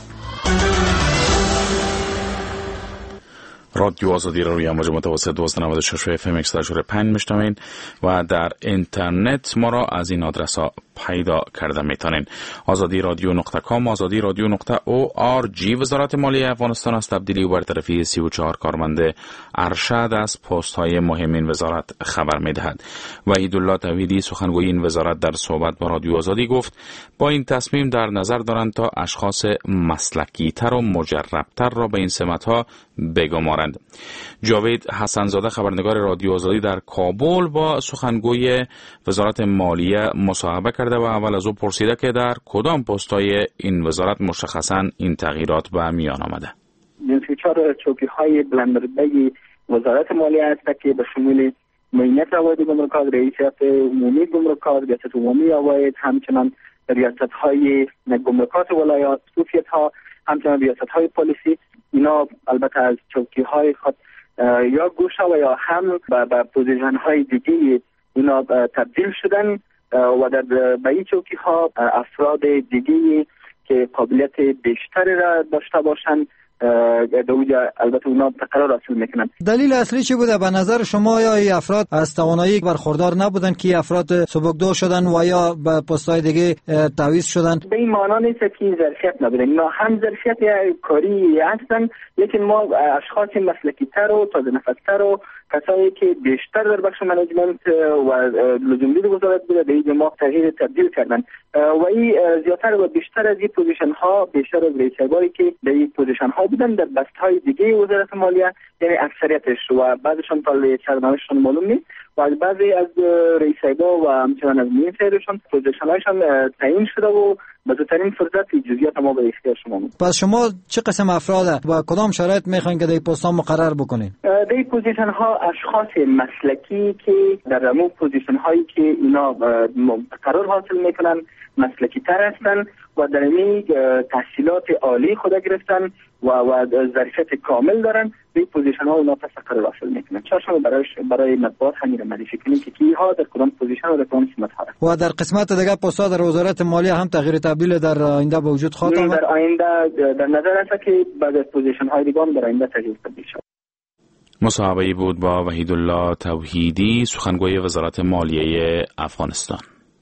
رادیو آزادی را روی امواج متوسط 1296 و FM 104.5 میشنوین و در اینترنت ما را از این آدرس ها پیدا کرده میتونین. azadi-radio.com azadi-radio.org. وزارت مالیه افغانستان از تبدیلی و برطرفی 34 کارمند ارشد از پست های مهم این وزارت خبر میدهد. وحیدالله توحیدی سخنگوی این وزارت در صحبت با رادیو آزادی گفت با این تصمیم در نظر دارند تا اشخاص مسلکی تر و مجرب تر را به این سمت ها بگمارند. جاوید حسنزاده خبرنگار رادیو آزادی در کابل با سخنگوی وزارت مالیه مصاحبه کرده و اول از او پرسیده که در کدام پست‌های این وزارت مشخصاً این تغییرات به میان آمده.
24 چوکی‌های بلندرده وزارت مالیه است که به شمول معینت عواید گمرکات، ریاست عمومی گمرکات، ریاست عمومی عواید، همچنان ریاست‌های گمرکات ولایات، صوفیت‌ها، همچنان ریاست‌های پلیسی، اینا البته از چوکی‌های خود یا گوشه و یا هم به پوزیشن‌های دیگه اینا تبدیل شدن و در به این چوکی‌ها افراد دیگه که قابلیت بیشتری را داشته باشند البته اونا تقرار حاصل میکنن.
دلیل اصلی چی بوده به نظر شما؟ یا این افراد از توانایی برخوردار نبودن که افراد سبکدو شدن و یا به پست‌های دیگه تعویض شدن؟
به این معنی نیست که ظرفیت نبودن، اینا هم ظرفیت کاری هستن، لیکن ما اشخاص مسلکی تر و تازه نفس‌تر و کسایی که بیشتر در بخش منیجمنت و لزومی وزارت بوده به این ما تغییر تبدیل کردن و این زیادتر و بیشتر از این پوزیشن ها بیشتر از رئیس‌های که در این پوزیشن ها بودن در بست‌های دیگه وزارت مالیه، یعنی اکثریتش و بعضشون تا سرنوشتشون معلوم نیست و بعضی از رئیس‌ها و همچنان از میان سرشون پوزیشن‌هاشون تعیین شده و به زودترین فرصت جزئیات ما به اختیار شما بود.
پس شما چه قسم افراد و کدام شرایط میخواین که در این پست‌ها مقرر بکنین؟
در این پوزیشن‌ها اشخاص مسلکی که در همون پوزیشن‌هایی که اینا قرار حاصل میکنن مسلکی تر هستن و در این تحصیلات عالی خود گرفتن و ظرفیت کامل دارن، به پوزیشن ها اونا پس قرار حاصل میکنن. چاشون برای مطبوعات همین معرفی کنیم که کیها در کدام پوزیشن و در کدام سمت ها.
و در قسمت دیگه پست‌ها در وزارت مالیه هم تغییر تبدیل در آینده به وجود خواهد آمد؟
در آینده در نظر است که بعضی از پوزیشن های دیگه هم در آینده تغییر تبدیل شود.
مصاحبه‌ای بود با وحیدالله توحیدی سخنگوی وزارت مالیه افغانستان.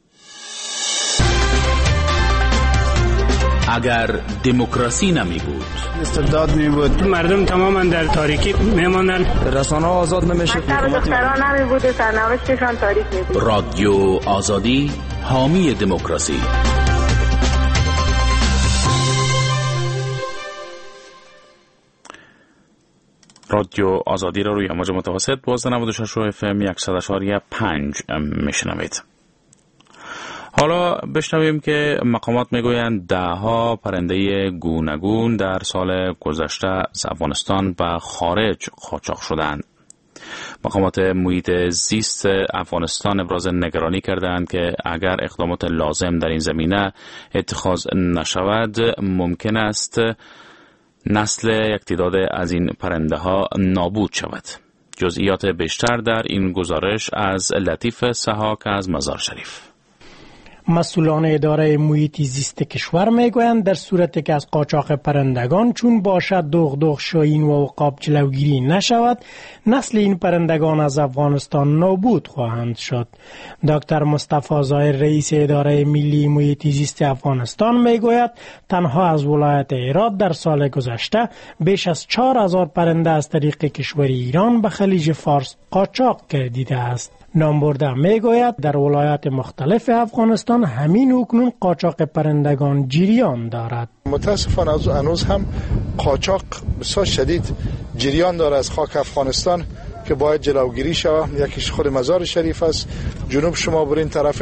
اگر دموکراسی نمی بود،
استبداد می بود،
مردم تماما در تاریکی میماندن،
رسانه ها آزاد نمیشد،
دختران نمی بود، سرنوشتشان تاریک می بود.
رادیو آزادی حامی دموکراسی. رادیو آزادی را روی موج متوسط 1296 FM 100.5 میشنوید. حالا بشنویم که مقامات میگویند دهها پرنده گوناگون در سال گذشته از افغانستان به خارج قاچاق شدند. مقامات محیط زیست افغانستان ابراز نگرانی کردند که اگر اقدامات لازم در این زمینه اتخاذ نشود ممکن است نسل یک تعداد از این پرنده ها نابود شود. جزئیات بیشتر در این گزارش از لطیف سحاک از مزار شریف.
مسئولان اداره محیط زیست کشور میگویند در صورتی که از قاچاق پرندگان چون باشد دغدغ شاهین و عقاب جلوگیری نشود، نسل این پرندگان از افغانستان نابود خواهند شد. دکتر مصطفی ظاهر رئیس اداره ملی محیط زیست افغانستان میگوید تنها از ولایت هرات در سال گذشته بیش از 4000 پرنده از طریق کشور ایران به خلیج فارس قاچاق گردیده است. نامبرده میگوید در ولایات مختلف افغانستان همین اکنون قاچاق پرندگان جریان دارد.
متاسفانه هنوز هم قاچاق بسیار شدید جریان دارد از خاک افغانستان که باید جلوگیری شود. یکیش خود مزار شریف است، جنوب شما برین طرف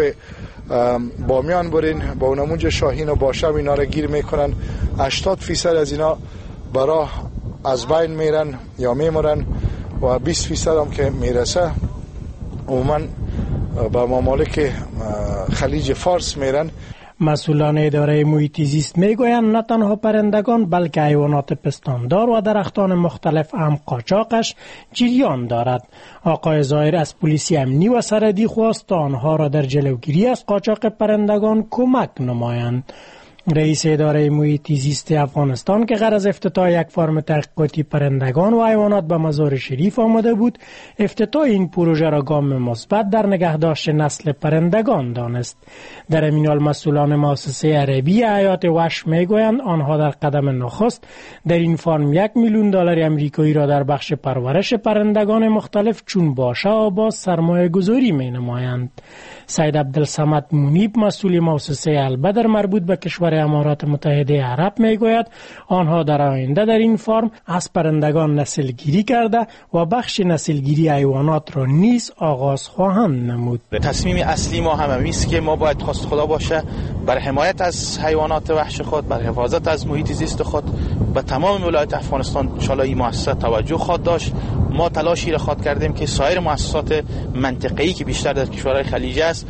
بامیان برین با اونمونجا شاهین و باشم اینا را گیر میکنن. 80% از اینا برای از بین میرن یا میمرن و 20% هم که میرسه عموما با ممالک خلیج فارس میرن.
مسئولان اداره محیط زیست میگویند نه تنها پرندگان بلکه حیوانات پستاندار و درختان مختلف هم قاچاقش جریان دارد. آقای ظاهر از پلیس امنی و سرحدی خواست تا آنها را در جلوگیری از قاچاق پرندگان کمک نمایند. رئیس اداره محیط زیست افغانستان که غرض افتتاح یک فرم تحقیقاتی پرندگان و حیوانات به مزار شریف آمده بود، افتتاح این پروژه را گام مثبت در نگهداشت نسل پرندگان دانست. در این حال مسئولان مؤسسه عربی حیات وحش میگویند آنها در قدم نخست در این فرم $1,000,000 امریکایی را در بخش پرورش پرندگان مختلف چون باشه و باز سرمایه گذاری می نمایند. سید عبدالصمد منیب مسئول مؤسسه البدر مربوط به کشور امارات متحده عرب میگوید آنها در آینده در این فرم از پرندگان نسلگیری کرده و بخش نسلگیری حیوانات را نیز آغاز خواهند نمود.
تصمیم اصلی ما همین است که ما باید خواست خدا باشه بر حمایت از حیوانات وحش خود، بر حفاظت از محیط زیست خود به تمام ولایت افغانستان ان شاء الله این مؤسسه توجه خواهد داشت. ما تلاشی را خواهد کردیم که سایر مؤسسات منطقه‌ای که بیشتر در کشورهای خلیج است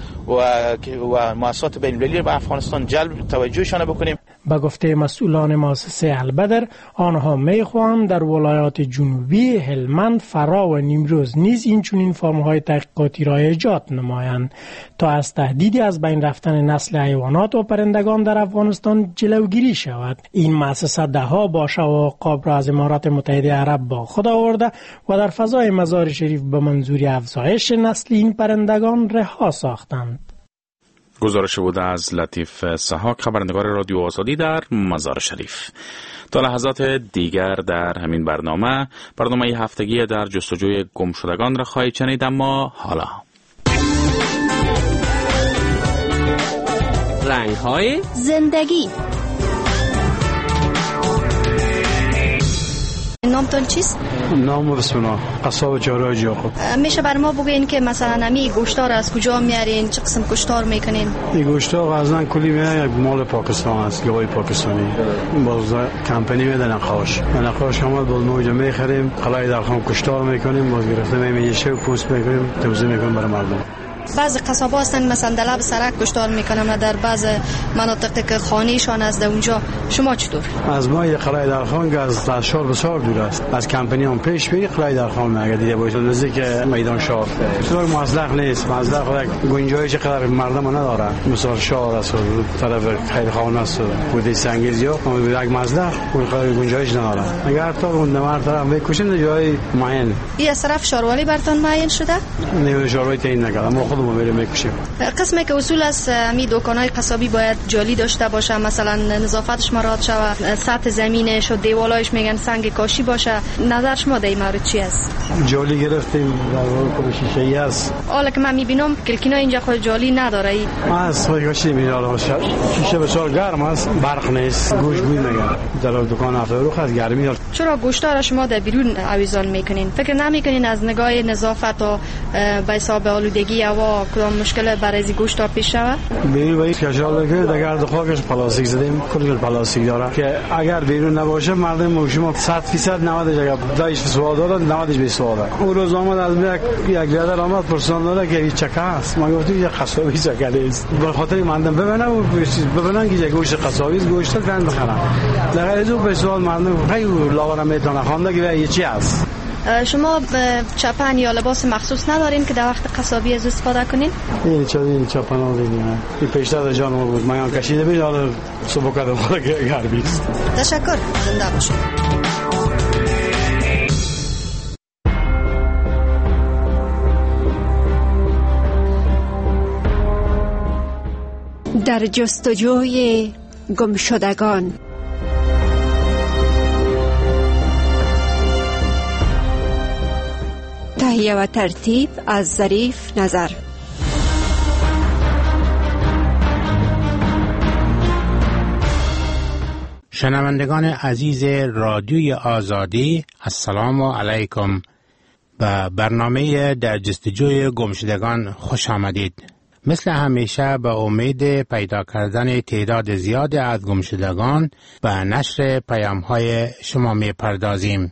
و مؤسسات بین‌المللی به افغانستان جلب توجهشان بکنیم.
به گفته مسئولان مؤسسه البدر آنها میخواهند در ولایات جنوبی هلمند، فرا و نیمروز نیز این چنین فرم‌های تحقیقاتی را ایجاد نمایند تا از تهدیدی از بین رفتن نسل حیوانات و پرندگان در افغانستان جلوگیری شود. این مؤسسه دهها باشه و عقاب را از امارات متحده عرب با خود آورده و در فضای مزار شریف به منظور افزایش نسل این پرندگان رها ساختند.
گزارش بود از لطیف سحاک، خبرنگار رادیو آزادی در مزار شریف. تا لحظات دیگر در همین برنامه هفتگی در جستجوی گمشدگان را خواهید شنید. اما حالا
رنگ‌های زندگی.
نامتون چیست؟
نام بسم الله قصاب جارای جاقب.
میشه بر ما بگین که مثلا امی گوشتار از کجا میارین، چه قسم گوشتار میکنین؟
این گوشتار غزنان کلی میاد مال پاکستان است، گوی پاکستانی. باز کمپانی میدن نقاش ما با موج میخریم، قلای در خام گوشتار میکنیم، باز گرفته میشه و پوست میکنیم، توزیع میکنیم برای مردم.
بعض قصابا هستن مثلا در لب سرک گوشتار میکنن و در بعض مناطقی که خانه‌شان از اونجا. شما چطور؟
از ما یه قلعه در خان که از شهر بسیار دور است. از کمپانی هم پیش بری قلعه در خان اگه دیده باشید نزدیک میدان شهر. بسیار مزدق نیست. مزدق خود گنجایش قدر مردم نداره. مثلا شهر است طرف خیر خان است. بودی سنگیزیا یک مزدق قدر گنجایش نداره. اگر تا اون مرد میکشن جای معین.
این طرف شاروالی برتون معین شده؟
نه شاروالی تعیین نکردم. خودمون میریم میکشیم.
قسمی که اصول است می دکان‌های قصابی باید جالی داشته باشه، مثلا نظافتش مراعات شود، سطح زمینش و دیوالایش میگن سنگ کاشی باشه. نظر شما در این مورد چی است؟
جالی گرفتیم در شیشه‌ای است.
حالا که من میبینم کلکینا اینجا خود جالی نداره.
از خود کاشی میاد شیشه بسیار گرم است، برق نیست، گوشت بوی میگن. در دکان افرو خاص گرمی داره.
چرا گوشتا را شما در بیرون آویزان میکنین؟ فکر نمیکنین از نگاه نظافت و به حساب آلودگی هوا کدام مشکل برای از گوشتا پیش شود؟
بیرون باید کشال بگیره در گرد خاکش پلاستیک زدیم، کلی پلاستیک داره که اگر بیرون نباشه مردم و شما 100% 90 اگر دایش سوال داره 90 به سوال. اون روز آمد از یک بیادر آمد پرسان داره که این چکه است. ما گفتیم یک قصابی چکه است. به خاطر مردم ببینن که گوشت قصابی است، گوشت گند بخرن. در غیر از اون به سوال مردم خیلی لاغر میتونه خوانده که این چی است.
شما چپن یا لباس مخصوص ندارین که در وقت قصابی از استفاده کنین؟
این چپن ها دیدیم. این پیشتر جان ما بود. من کشیده بید حالا صبح کردم خود گرمی است.
تشکر. زنده باشید.
در جستجوی گمشدگان. تهیه و ترتیب از ظریف نظر.
شنوندگان عزیز رادیوی آزادی، السلام علیکم. به برنامه در جستجوی گمشدگان خوش آمدید. مثل همیشه به امید پیدا کردن تعداد زیادی از گمشدگان به نشر پیام‌های شما می‌پردازیم.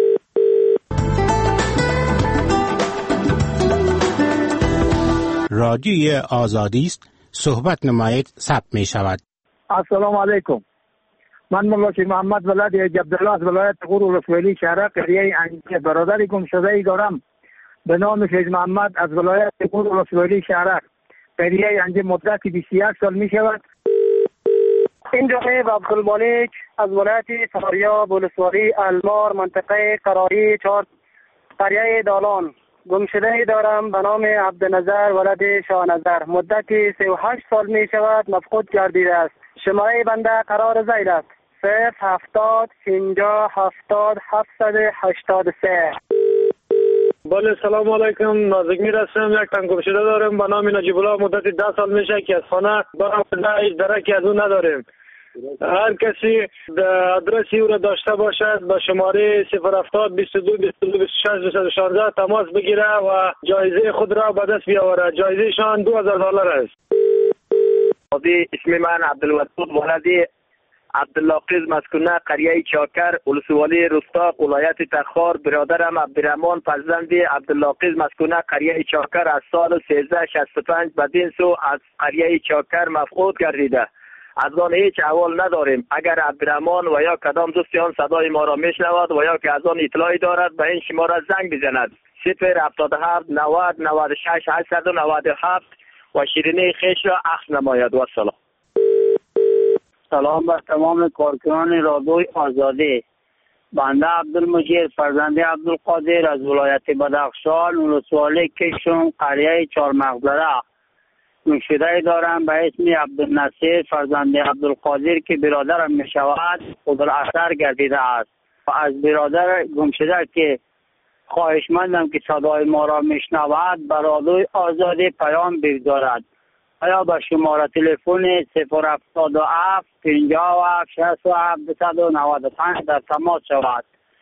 رادیوی آزادی است، صحبت نمایید، ثبت می شود.
السلام علیکم. من ملا شیخ محمد ولد عبدالله از ولایت غور ولسوالی شهر قریه انجیل برادری گمشده ای دارم به نام شیخ محمد از ولایت غور ولسوالی شهر قریه انجیل مدت 21 سال می شود. این جانب عبدالمالک از ولایت سماریا ولسوالی المار منطقه قراری 4 قریه دالان گمشده ای دارم به نام عبدالنظر ولد شاهنظر مدت 38 سال می شود مفقود گردیده است. شماره بنده قرار ذیل است 070 50 70 783.
بله سلام علیکم. نازک میر هستم. یک تن گمشده دارم به نام نجیب الله مدت 10 سال میشه که از خانه برآمده هیچ درکی از اون نداریم. هر کسی آدرسی او را داشته باشد به شماره 070 22 22 26 216 تماس بگیره و جایزه خود را به دست بیاورد. جایزه شان $2000 است.
اسم من عبدالودود ولدی عبداللاقیز مسکونه قریه چاکر ولسوالی رستاق ولایت تخار. برادرم عبدالرحمن فرزندی عبداللاقیز مسکونه قریه چاکر از سال 1365 بدین سو از قریه چاکر مفقود گردیده. از آن هیچ احوال نداریم. اگر عبدالرحمن و یا کدام دوستی آن صدای ما را میشنود و یا که از آن اطلاعی دارد به این شماره زنگ بزند 077 90 96 897 و شیرینی خیش را اخذ نماید. و سلام.
سلام بر تمام کارکنان رادیوی آزادی. بنده عبدالمجید فرزند عبدالقادر از ولایت بدخشان ولسوالی کشم قریه 4 مغزره گمشده دارم به اسم عبدالنصیر فرزند عبدالقادر که برادرم می شود خود اثر گردیده است. و از برادر گمشده که خواهشمندم که صدای ما را میشنود به رادیوی آزادی پیام بگذارد. آیا به شماره تلفن 077 57 67 295 در تماس شود.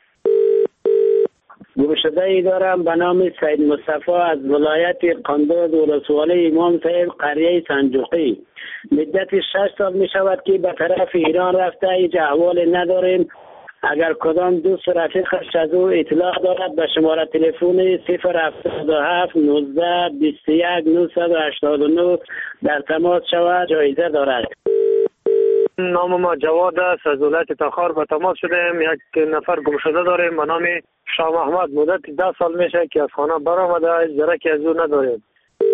گمشده ای دارم به نام سید مصطفی از ولایت قندوز ولسوالی امام صاحب قریه سنجوقی مدت 6 سال می شود که به طرف ایران رفته هیچ احوال نداریم. اگر کدام دوست رفیقش از او اطلاع دارد به شماره تلفن 077 19 21 989 در تماس شود. جایزه دارد. نام ما جواد است از ولایت تخار به تماس شدیم. یک نفر گمشده داریم به نام شاه محمد مدت 10 سال میشه که از خانه برآمده درکی از او نداریم.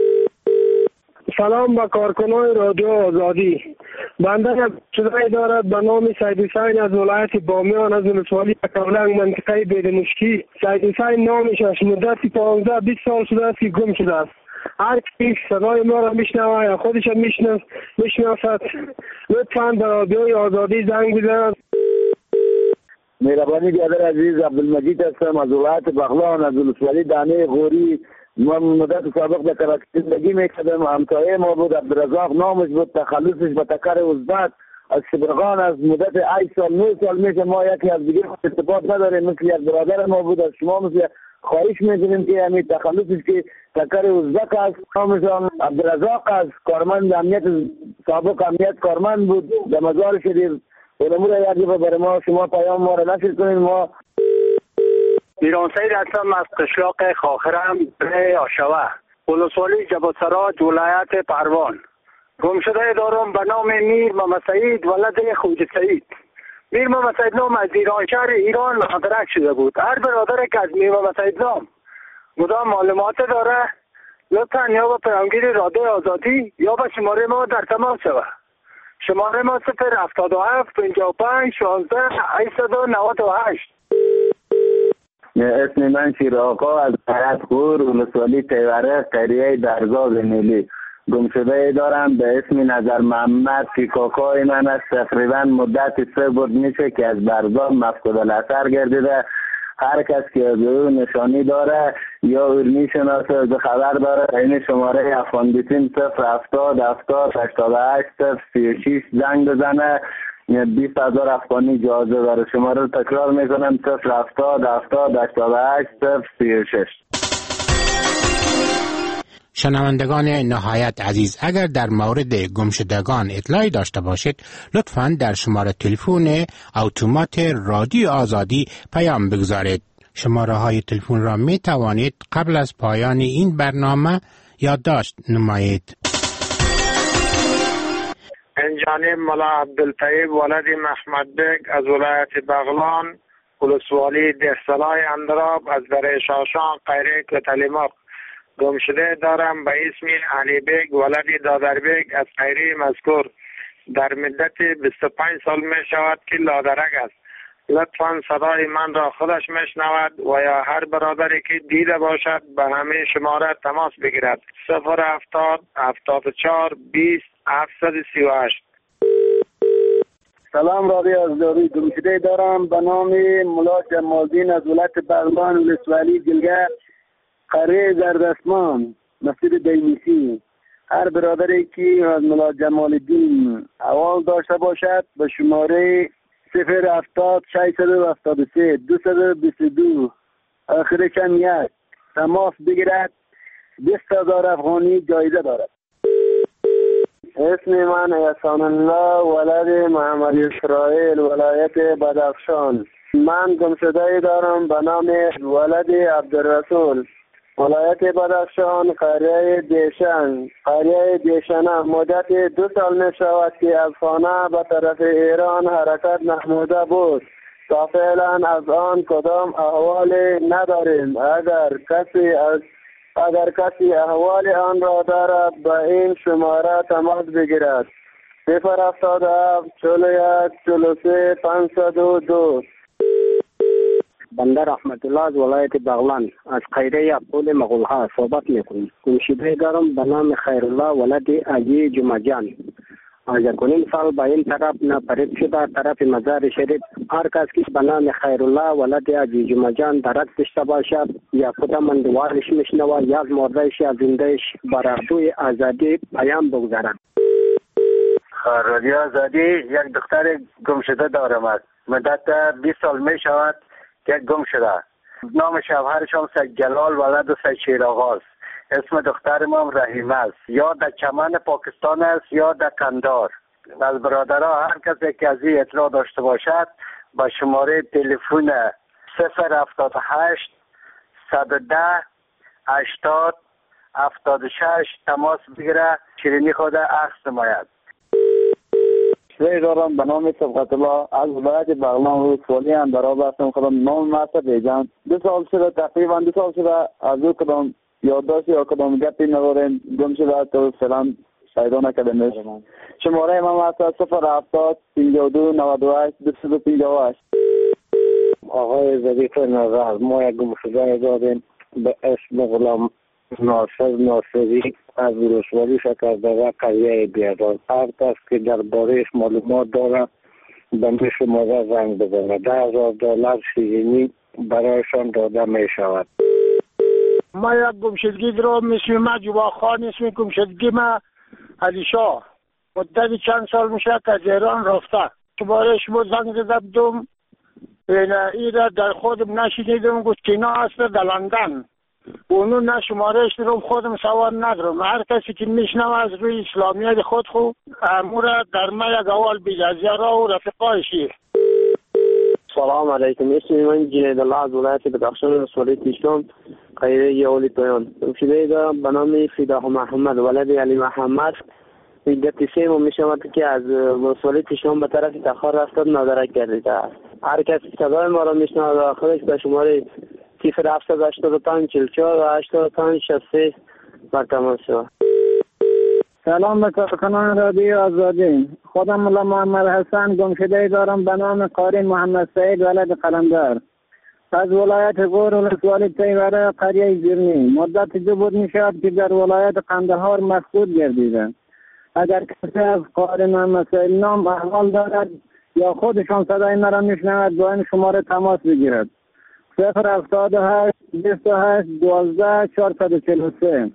سلام به کارکنان رادیو آزادی. بنده گمشده دارد به نام سید حسین از ولایت بامیان از ولسوالی کولنگ منطقه بیدمشکی. سید حسین نامش است. مدت 15-20 سال شده است که گم شده است.
هر کی صدای ما را میشنوه یا خودش میشناسد لطفاً به رادیوی آزادی زنگ بزنند.
مهربانی برادر عزیز، عبدالمجید هستم از ولایت بغلان، از ولسوالی دانه غوری. من مدت سابق در کراچی زندگی میکردم. همسایه ما بود، عبدالرزاق نامش بود، تخلصش به تکر ازبک از شبرغان. از مدت 8 سال 9 سال میشه ما یکی از دیگه ارتباط نداریم. مثل یک برادر ما بود. از شما مثل خواهش میکنیم که همین تخلصش که تکر ازبک است، نامش عبدالرزاق است، کارمند امنیت، سابق امنیت کارمند بود در مزار شریف. امور یادی برای ما شما پیام ما را نشر کنید. ما
ایران سید هستم از قشلاق خاخرم به آشوه، ولسوالی جبوتسراج، ولایت پروان. گمشده دارم به نام میر محمد سعید ولد خوجه سعید. میر محمد سعید نام از ایران شهر ایران مدرک شده بود. هر برادر که از میر محمد سعید نام مدام معلومات داره لطفاً یا به پیامگیر رادیو آزادی یا به شماره ما در تماس شود. شماره ما 077 55 16 898.
اسم من شیر آقا از حیات خور، ولسوالی تیوره، قریه درگاه ملی. گمشده دارم به اسم نظر محمد که کاکای من است. تقریبا مدت 3 بود میشه که از برزاد مفقود الاثر گردیده. هر کس که از او نشانی داره یا او میشناسه از خبر داره این شماره افغانیتین 070 70 88 36 زنگ بزنه. 20,000 افغانی جایزه داره. شماره رو تکرار میکنم 070 70 88 36.
شنوندگان نهایت عزیز، اگر در مورد گمشدگان اطلاعی داشته باشید لطفاً در شماره تلفن اتومات رادیو آزادی پیام بگذارید. شماره های تلفن را می توانید قبل از پایان این برنامه یادداشت نمایید.
انجانب ملا عبدالطیب ولد محمد بگ از ولایت بغلان، ولسوالی دهسلای اندراب از دره شاشان قیره کتلیماق. گمشده دارم به اسم علی بیگ ولد دادر بیگ از قیره مذکور. در مدت 25 سال می شود که لادرک است. لطفاً صدای من را خودش میشنود و یا هر برادری که دیده باشد به همه شماره تماس بگیرد. 070 74 20 738.
سلام رادیو آزادی. گمشده دارم به نام ملا جمالدین از ولایت بغلان، ولسوالی جلگه، قریه زردسمان، مسجد دیمیسی. هر برادری که از ملا جمالدین احوال داشته باشد به شماره 070 673 222 آخرش هم 1 تماس بگیرد. 20,000 افغانی جایزه دارد. اسم من احسان الله ولد محمد اسرائیل، ولایت بدخشان. من گمشده دارم به نام ولد عبدالرسول، ولایت بدخشان، قریه دیشنه. مدت 2 سال می شود که از خانه به طرف ایران حرکت نموده بود. تا فعلا از آن کدام احوال نداریم. اگر کسی احوال آن را دارد به این شماره تماس بگیرد. 077 41 43 502.
بنده رحمت الله از ولایت بغلان از قیره اقول مغولها صحبت میکنم. گمشده دارم به نام خیرالله ولد علی جمعجان. از 1.5 سال به این طرف نپرید شده طرف مزار شریف. هر کس که به نام خیرالله ولد علی جمعجان درک داشته باشد یا کدام اندوارش میشنوه یا از مردهش یا زندهش برای رادیوی آزادی پیام بگذارد.
رادیو آزادی یک دختر گمشده دارم است. مدت 20 سال می شود که گم شده. نام شوهرش هم سید جلال ولد سید شیراغ است. اسم دختر ما رحیم است. یا در چمن پاکستان است یا در قندار. از برادرها هر کسی که از این اطلاع داشته باشد با شماره تلفن 078 110 80 76 تماس بگیره. شیرینی خود عکس نماید. دارم به نام صبغت الله از ولایت بغلان، ولسوالی اندراب هستم. خودم نام ماسه بیجان. 2 سال شده، تقریبا 2 سال شده از او کدام یادداشت یا کدام گپی نداریم. گم شده تو سلام پیدا نکردیم. شماره من هست 070 52 98 258.
آقای ظریف نظر، ما یک گمشده داریم به اسم غلام
ناصر ناصری از ولسوالی شکردره قریه بیادار پرت است که درباره‌اش معلومات داره به می شماره زنگ بزنه. $10,000 شیرینی برایشان داده می شود.
ما یک گمشدگی دارم اسم ما جواب خان، اسم گمشدگی ما علی شاه. مدت چند سال میشه که از ایران رفته. بارش بود زنگ زده بودم این را در خودم نشنیدم، گفت که اینا هست در لندن. اونو نه شمارش دارم، خودم سوار ندارم. هر کسی که میشنم از روی اسلامیت خود امورا در ما یک اول بیده از یارا و رفقایشی.
سلام علیکم، اسم من جنید الله از ولایت بدخشان ولسوالی تیشکان قریه یولی پایان. گمشده دارم به نام فداه محمد ولد علی محمد. مدت 3 ماه میشود که از ولسوالی تیشکان به طرف تخار رفتاد نادرک گردیده است. هر کسی صدای ما را میشنود و خودش به شماره 0785 44 و 85 63 بر تماس شود.
سلام به کارکنان رادیو آزادی. خودم مولا محمد حسن گمشده دارم به نام قاری محمد سعید ولد قلندر از ولایت غور ولسوالی تیوره قریه زیرنی. مدت 2 بود میشود که در ولایت قندهار مفقود گردیده. اگر کسی از قاری محمد سعید نام احوال دارد یا خودشان صدای مرا میشنود با این شماره تماس بگیرد. 078 28 12 443.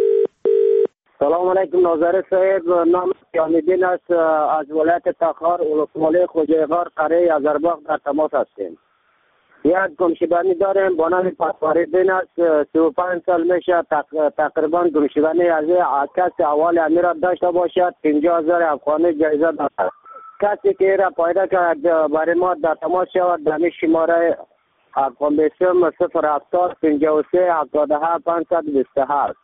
سلام علیکم ناظر صاحب، نام یامیدین است از ولایت تخار ولسوالی خوجایغار قریه ازرباغ در تماس هستیم. یک گمشدگی داریم با نام پاسواریدین است. 35 سال میشه تقریبا گمشدگی از کسی اول امیر داشته باشد 50,000 افغانی جایزه دارد. کسی که را پیدا کرد برای ما در تماس شود در شماره ارقام بسیم 070 53 77 527.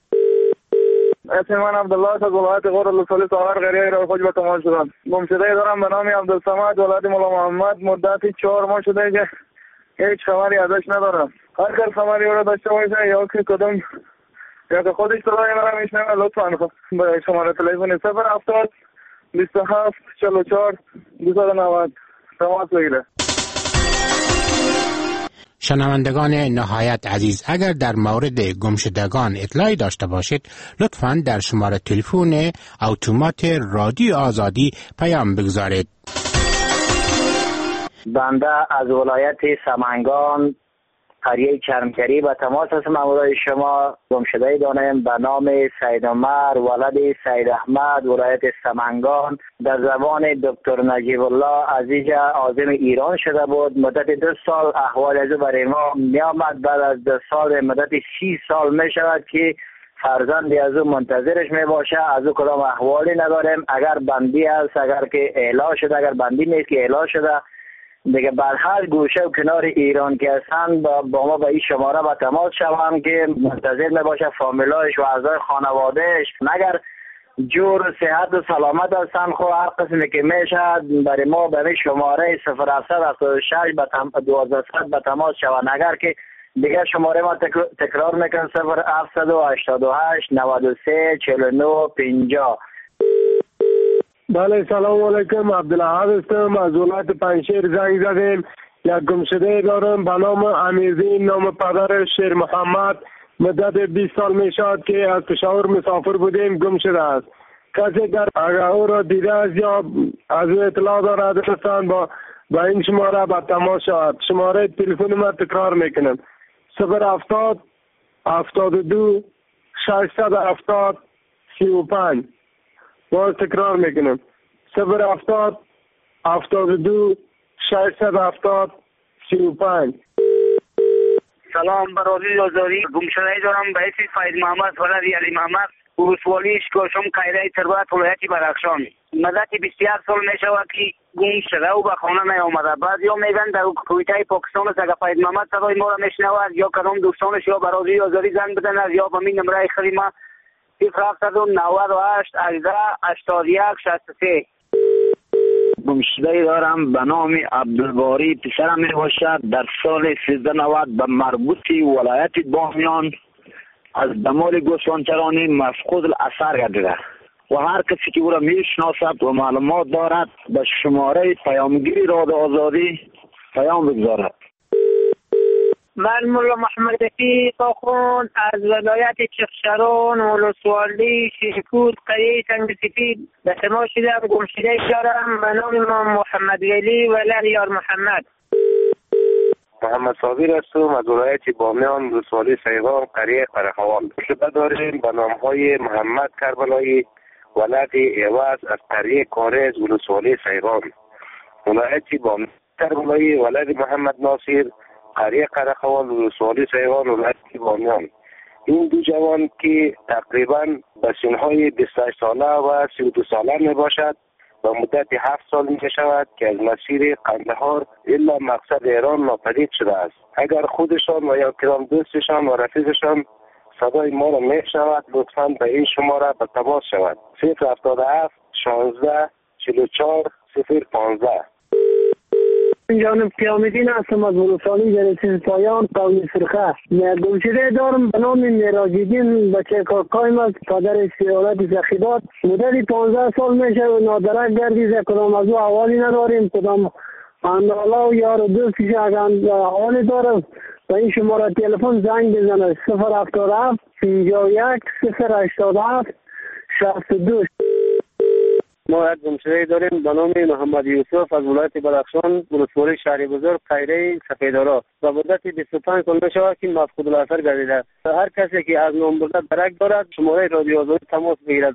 اسم من عبدالله از ولایت غور ولسوالی ساغر قریه را خوج به تماس شدم. گمشده دارم به نام عبدالصمد ولد مولا محمد. مدت 4 ماه شده که هیچ خبری ازش ندارم. هر کس خبری او را داشته باشه یا که کدوم یا که خودش صدای مرا میشنوه لطفا به شماره تلفن 070 27 44 290 تماس بگیره.
شنوندگان نهایت عزیز، اگر در مورد گمشدگان اطلاعی داشته باشید لطفاً در شماره تلفن اتومات رادیو آزادی پیام بگذارید.
بنده از ولایت سمنگان قریه چرمکری به تماس هستم. امورای شما گمشده داریم به نام سید عمر ولد سید احمد ولایت سمنگان. در زبان دکتر نجیب الله عزیز عازم ایران شده بود. مدت 2 سال احوال از او برای ما می آمد. بعد از 2 سال مدت 30 سال می شود که فرزندی از او منتظرش می باشه. از او کدام احوالی نداریم. اگر بندی است، اگر که اعلام شده، اگر بندی نیست که اعلام شده دیگه بر هر گوشه و کنار ایران که هستن با ما به این شماره با تماس شوند که منتظر میباشه فامیلایش و اعضای خانوادهش. مگر جور و صحت و سلامت هستن خو هر قسمی که میشه برای ما به این شماره 0776 به 1200 به تماس شوند. اگر که دیگه شماره ما تکرار میکن 0788 93 49 50.
بله سلام علیکم، عبدالحق هستم از ولایت پنجشیر زنگ زدیم. یک گمشده دارم به نام امیرزین، نام پدر شیر محمد. مدت 20 سال می شد که از پشاور مسافر بودیم، گم شده است. کسی در اگر او را دیده است یا از او اطلاع دارد لطفاً با این شماره به تماس شود. شماره تلفن ما تکرار میکنم 070 72 670 35. باز تکرار میکنم 070 72 670 35.
سلام به رادیو آزادی. گمشده دارم به اسم فیض محمد ولد علی محمد ولسوالی اشکاشم قریه تربت ولایت بدخشان. مدت 21 سال می شود که گم شده و به خانه نیامده. بعضیا میگن در کویته پاکستان است. اگر فیض محمد صدای ما را میشنود یا کدام دوستانش یا به رادیو آزادی زنگ بزنند یا به می نمره خودی ما 0798 18 81 63.
گمشده دارم به نام عبدالباری، پسرم می باشد. در سال 1390 به مربوطی ولایت بامیان از دمال گوسفندچرانی مفقود الاثر گردیده و هر کسی که او را می شناسد و معلومات دارد به شماره پیامگیری رادیو آزادی پیام بگذارد.
من مولا محمد رفیق آخوند از ولایت چخشران ولسوالی شیرکوت قریه سنگ سفید به شما شدم گمشده دارم به نام امام محمد ولی ولد یار محمد.
محمد صابر هستم از ولایت بامیان ولسوالی سیغان قریه قرخوان. شبه داریم به نامهای محمد کربلایی ولد ایواز از قریه کارز ولسوالی سیغان. ولایت بامیان کربلایی ولد محمد ناصر قریه قرخوان ولسوالی سیغان ولایت بامیان. این دو جوان که تقریبا به سنهای 28 ساله و 32 ساله می باشد با مدت 7 سال می شود که از مسیر قندهار الا مقصد ایران ناپدید شده است. اگر خودشان و یا کدام دوستشان و رفیقشان صدای ما را می شود لطفاً به این شماره به تماس شود 077 16 44 015.
جانب قیامدین هستم از ولسوالی جلسه پایان قومی فرخه. گمشده دارم به نام میراج‌الدین بچه کاکایم از پدر سیالت زخیدات. مدت 15 سال میشه و نادرک گردیده کدام از او حوالی نداریم. کدام اندالا و یار و دوستش اگر حوالی دارم و این شماره تلفن زنگ بزنه 077 51 087 62.
ما یک گمشده داریم به نام محمد یوسف از ولایت بدخشان ولسوالی شهر بزرگ قیره سفیدارا و مدت 25 سال می شود که مفقود الاثر گردیده. هر کسی که از نام برده درک دارد شماره رادیو آزادی تماس بگیرد.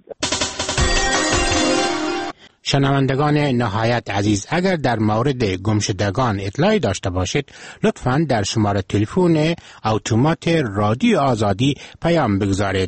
شنوندگان نهایت عزیز، اگر در مورد گمشدگان اطلاعی داشته باشید لطفاً در شماره تلفن اتومات رادیو آزادی پیام بگذارید.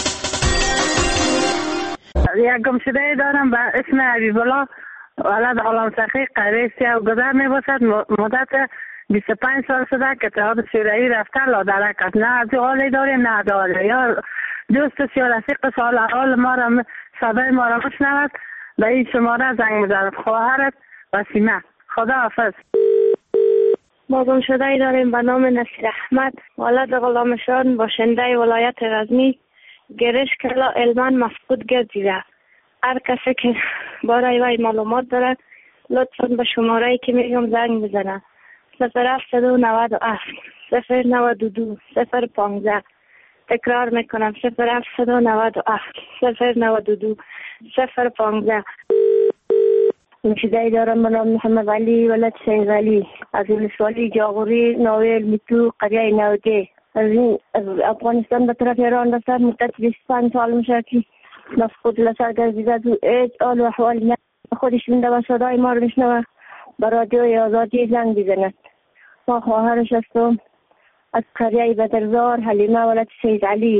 یک گمشده دارم به اسم حبیب الله ولد علام سخی قریه سیاه گذر می باشد. مدت 25 سال شده که اتحاد شوروی رفته لادرک است. نه از حالی داریم نه داره یا دوست سیارسیق سال حال ما را صدای ما را بشنود به این شماره زنگ میزند. خواهرت وسیمه. خدا حافظ.
ما گمشده داریم به نام نصیر احمد ولد غلامشان باشنده ولایت غزنی گرش کلا علمان مفقود گردیده. هر کسی که برای وی معلومات دارد لطفاً به شماره‌ای که میگم زنگ بزنه 0797 092 015. تکرار میکنم 0797 092 015.
گمشده دارم به نام محمد علی ولد سید علی از ولسوالی جاغوری ناویل میتو قریه نوده. از افغانستان به طرف ایران رسد. مدت 25 سال میشه که مفقود لسر گردیده تو ایج آل و احوال خودش بنده و صدای ما رو میشنوه به رادیوی آزادی زنگ بزند. ما خواهرش هستم از قریه بدرزار حلیمه ولد سید علی.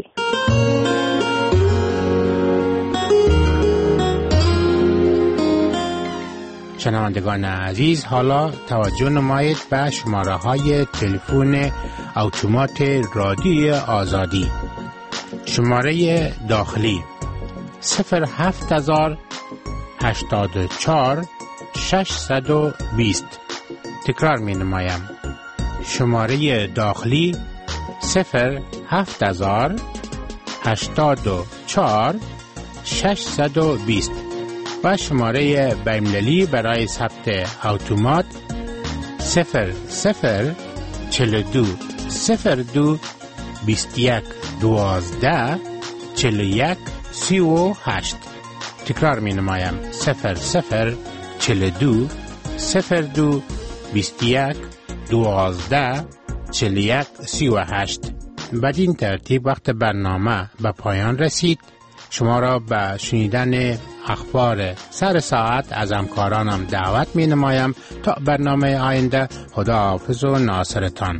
شنوندگان عزیز، حالا توجه نمایید به شماره های تلفن اتومات رادیو آزادی. شماره داخلی 07084 620. تکرار می نمایم. شماره داخلی 07084 620 و شماره بین‌المللی برای ثبت اتومات 0042 02 21 12 41 38. تکرار می نمایم 0042 02 21 12 41 38. بدین ترتیب وقت برنامه به پایان رسید. شما را به شنیدن اخبار سر ساعت از همکارانم دعوت می نمایم تا برنامه آینده. خدا حافظ و ناصرتان.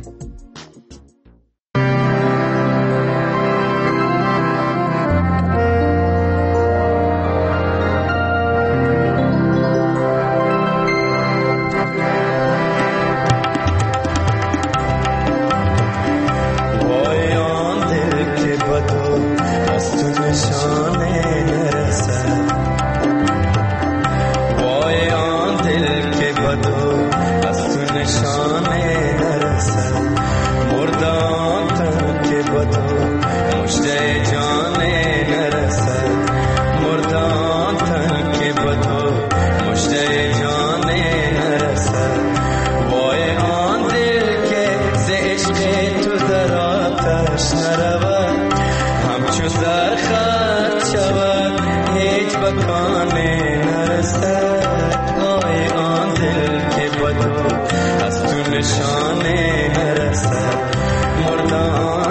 از تو نشانه نرسد
چو زر خط شود هیچ بکانه نرسد آی آن دل که با تو از تو نشانه نرسد مردان